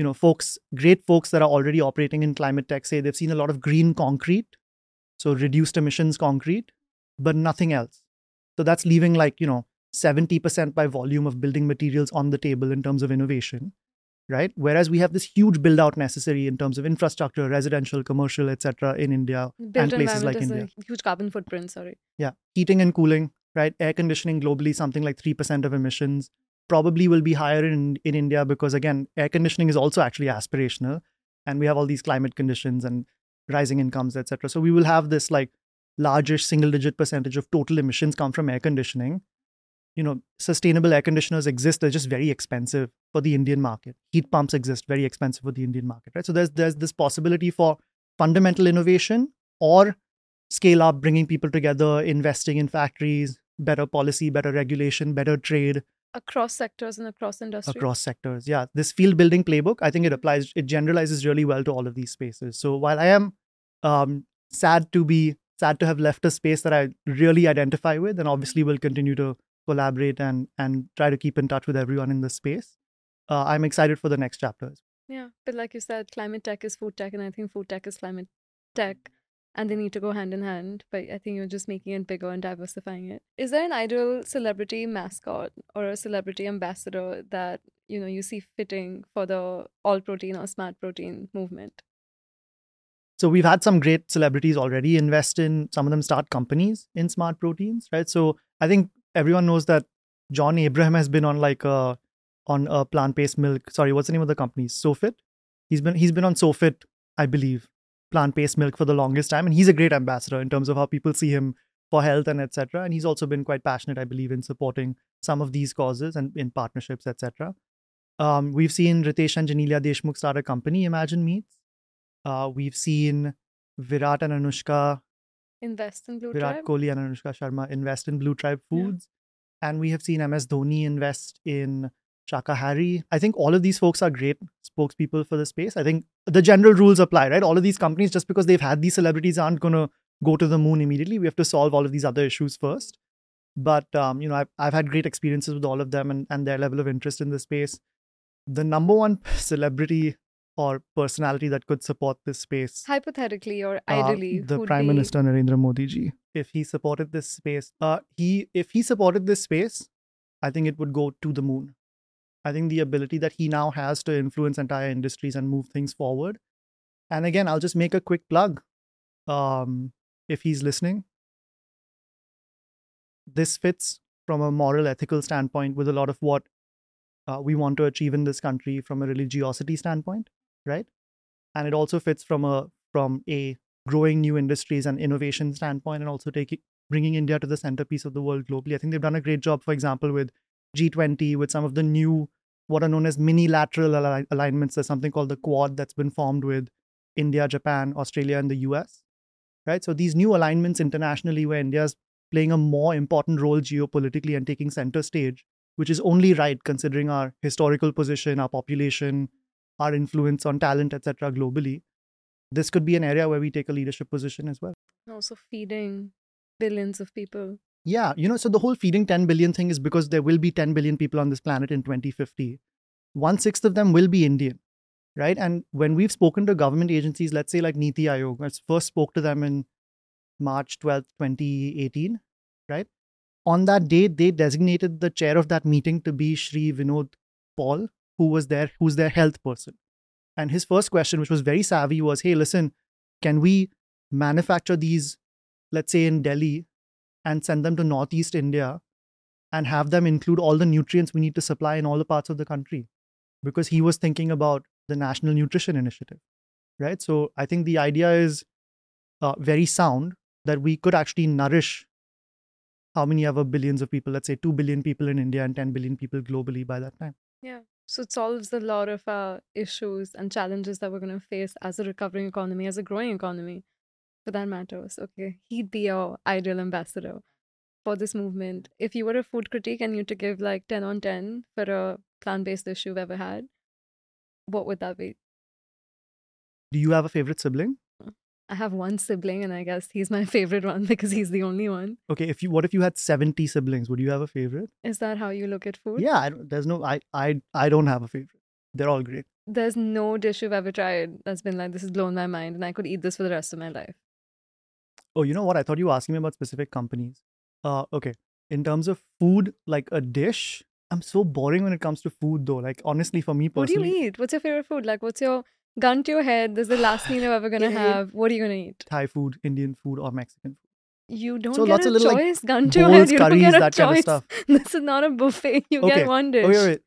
great folks that are already operating in climate tech say they've seen a lot of green concrete, so reduced emissions concrete, but nothing else. So that's leaving 70% by volume of building materials on the table in terms of innovation, right? Whereas we have this huge build out necessary in terms of infrastructure, residential, commercial, etc. in India and Built places environment like is India. a huge carbon footprint, sorry. Yeah, heating and cooling, right? Air conditioning globally, something like 3% of emissions, probably will be higher in India because, again, air conditioning is also actually aspirational. And we have all these climate conditions and rising incomes, etc. So we will have this like largish single digit percentage of total emissions come from air conditioning. Sustainable air conditioners exist. They're just very expensive for the Indian market. Heat pumps exist, very expensive for the Indian market, right? So there's this possibility for fundamental innovation or scale up, bringing people together, investing in factories, better policy, better regulation, better trade Across sectors and across industries. across sectors. Yeah, this field building playbook, I think it generalizes really well to all of these spaces. So while I am sad to have left a space that I really identify with, and obviously will continue to collaborate and try to keep in touch with everyone in the space, I'm excited for the next chapters. Yeah, but like you said, climate tech is food tech, and I think food tech is climate tech, and they need to go hand in hand. But I think you're just making it bigger and diversifying it. Is there an ideal celebrity mascot or a celebrity ambassador that you see fitting for the all protein or smart protein movement? So we've had some great celebrities already invest in, some of them start companies in smart proteins, right? So I think everyone knows that John Abraham has been on a plant-based milk. Sorry, what's the name of the company? SoFit. He's been on SoFit, I believe, plant-based milk for the longest time, and he's a great ambassador in terms of how people see him for health and etc. And he's also been quite passionate, I believe, in supporting some of these causes and in partnerships, etc. We've seen Ritesh and Janelia Deshmukh start a company, Imagine Meats. We've seen Virat and Anushka, Invest in Blue Virat Tribe? Kohli and Anushka Sharma invest in Blue Tribe Foods. And we have seen MS Dhoni invest in Shakahari. I think all of these folks are great spokespeople for the space. I think the general rules apply, right? All of these companies, just because they've had these celebrities, aren't going to go to the moon immediately. We have to solve all of these other issues first. But, I've had great experiences with all of them and their level of interest in the space. The number one celebrity or personality that could support this space, Hypothetically or ideally, the who'd Prime be- Minister Narendra Modi ji. If he supported this space, I think it would go to the moon. I think the ability that he now has to influence entire industries and move things forward. And again, I'll just make a quick plug. If he's listening, this fits from a moral, ethical standpoint with a lot of what we want to achieve in this country from a religiosity standpoint, right? And it also fits from a growing new industries and innovation standpoint, and also bringing India to the centerpiece of the world globally. I think they've done a great job, for example, with G20, with some of the new, what are known as mini lateral alignments. There's something called the Quad that's been formed with India, Japan, Australia, and the US, right? So these new alignments internationally, where India's playing a more important role geopolitically and taking center stage, which is only right considering our historical position, our population, our influence on talent, etc. globally. This could be an area where we take a leadership position as well. also feeding billions of people. Yeah, so the whole feeding 10 billion thing is because there will be 10 billion people on this planet in 2050. 1/6 of them will be Indian, right? And when we've spoken to government agencies, let's say like Niti Aayog, I first spoke to them in March 12th, 2018, right? On that day, they designated the chair of that meeting to be Shri Vinod Paul, who's their health person. And his first question, which was very savvy, was, hey, listen, can we manufacture these, let's say in Delhi, and send them to Northeast India and have them include all the nutrients we need to supply in all the parts of the country? Because he was thinking about the National Nutrition Initiative, right? So I think the idea is very sound, that we could actually nourish how many ever billions of people, let's say 2 billion people in India and 10 billion people globally by that time. Yeah. So it solves a lot of issues and challenges that we're going to face as a recovering economy, as a growing economy, for that matter. So, okay, he'd be our ideal ambassador for this movement. If you were a food critic and you to give like 10 on 10 for a plant-based dish you've ever had, what would that be? Do you have a favorite sibling? I have one sibling, and I guess he's my favorite one because he's the only one. Okay, what if you had 70 siblings? Would you have a favorite? Is that how you look at food? Yeah, I don't have a favorite. They're all great. There's no dish you've ever tried that's been like, this has blown my mind, and I could eat this for the rest of my life. Oh, you know what? I thought you were asking me about specific companies. Okay. In terms of food, like a dish, I'm so boring when it comes to food, though. Like, honestly, for me What do you personally, eat? What's your favorite food? Like, what's your gun to your head? This is the last meal you're ever gonna Eh, have. What are you gonna eat? Thai food, Indian food, or Mexican food. You don't So get lots a of little like choice. Gun to your head. bowls, You don't curries, get a that kind of choice. stuff. This is not a buffet. You Okay. get one dish. Wait.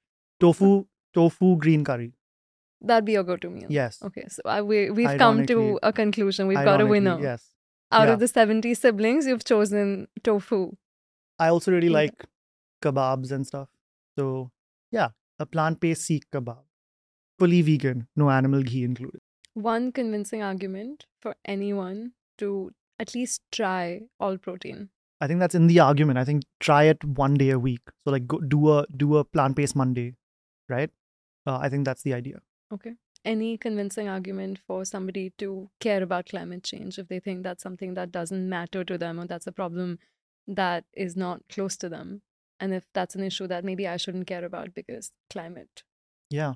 Tofu green curry. That'd be your go-to meal. Yes. Okay, so we've come to Ironically- a conclusion. We've got a Ironically, winner. yes. Out Yeah. of the 70 siblings, you've chosen tofu. I also really Okay. like kebabs and stuff. So yeah, a plant-based Sikh kebab, fully vegan, no animal ghee included. One convincing argument for anyone to at least try all protein. I think that's in the argument. I think try it one day a week. So like go do a plant-based Monday, right? I think that's the idea. Okay. Any convincing argument for somebody to care about climate change if they think that's something that doesn't matter to them or that's a problem that is not close to them? And if that's an issue that maybe I shouldn't care about because climate. Yeah.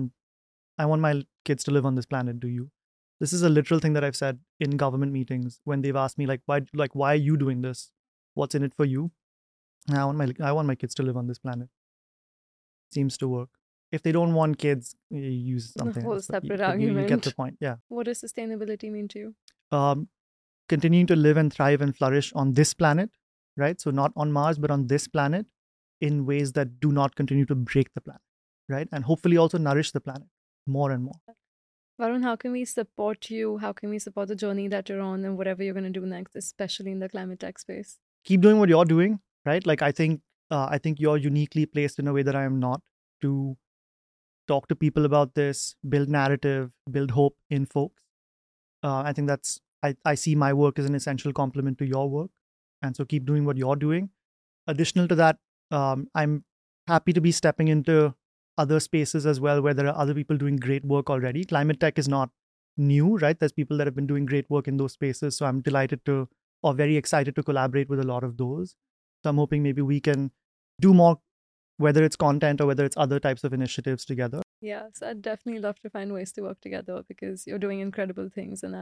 I want my kids to live on this planet. Do you? This is a literal thing that I've said in government meetings when they've asked me why are you doing this? What's in it for you? And I want my kids to live on this planet. Seems to work. If they don't want kids, you use something whole else. But separate you get the argument. point. Yeah. What does sustainability mean to you? Continuing to live and thrive and flourish on this planet, right? So not on Mars, but on this planet in ways that do not continue to break the planet, right? And hopefully also nourish the planet more and more. Varun, how can we support you? How can we support the journey that you're on and whatever you're going to do next, especially in the climate tech space? Keep doing what you're doing, right? Like I think you're uniquely placed in a way that I am not to talk to people about this, build narrative, build hope in folks. I think I see my work as an essential complement to your work. And so keep doing what you're doing. Additional to that, I'm happy to be stepping into other spaces as well where there are other people doing great work already. Climate tech is not new, right? There's people that have been doing great work in those spaces. So I'm very excited to collaborate with a lot of those. So I'm hoping maybe we can do more, whether it's content or whether it's other types of initiatives together. Yeah, so I'd definitely love to find ways to work together because you're doing incredible things, and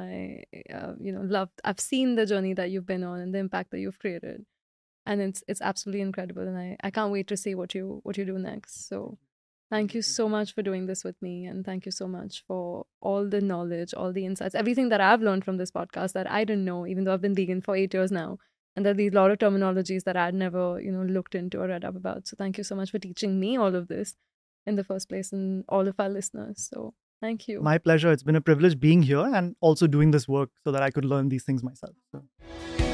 I've seen the journey that you've been on and the impact that you've created, and it's absolutely incredible, and I can't wait to see what you do next. So, thank you so much for doing this with me, and thank you so much for all the knowledge, all the insights, everything that I've learned from this podcast that I didn't know, even though I've been vegan for 8 years now. And there are these lot of terminologies that I'd never, looked into or read up about. So thank you so much for teaching me all of this in the first place and all of our listeners. So thank you. My pleasure. It's been a privilege being here and also doing this work so that I could learn these things myself. So.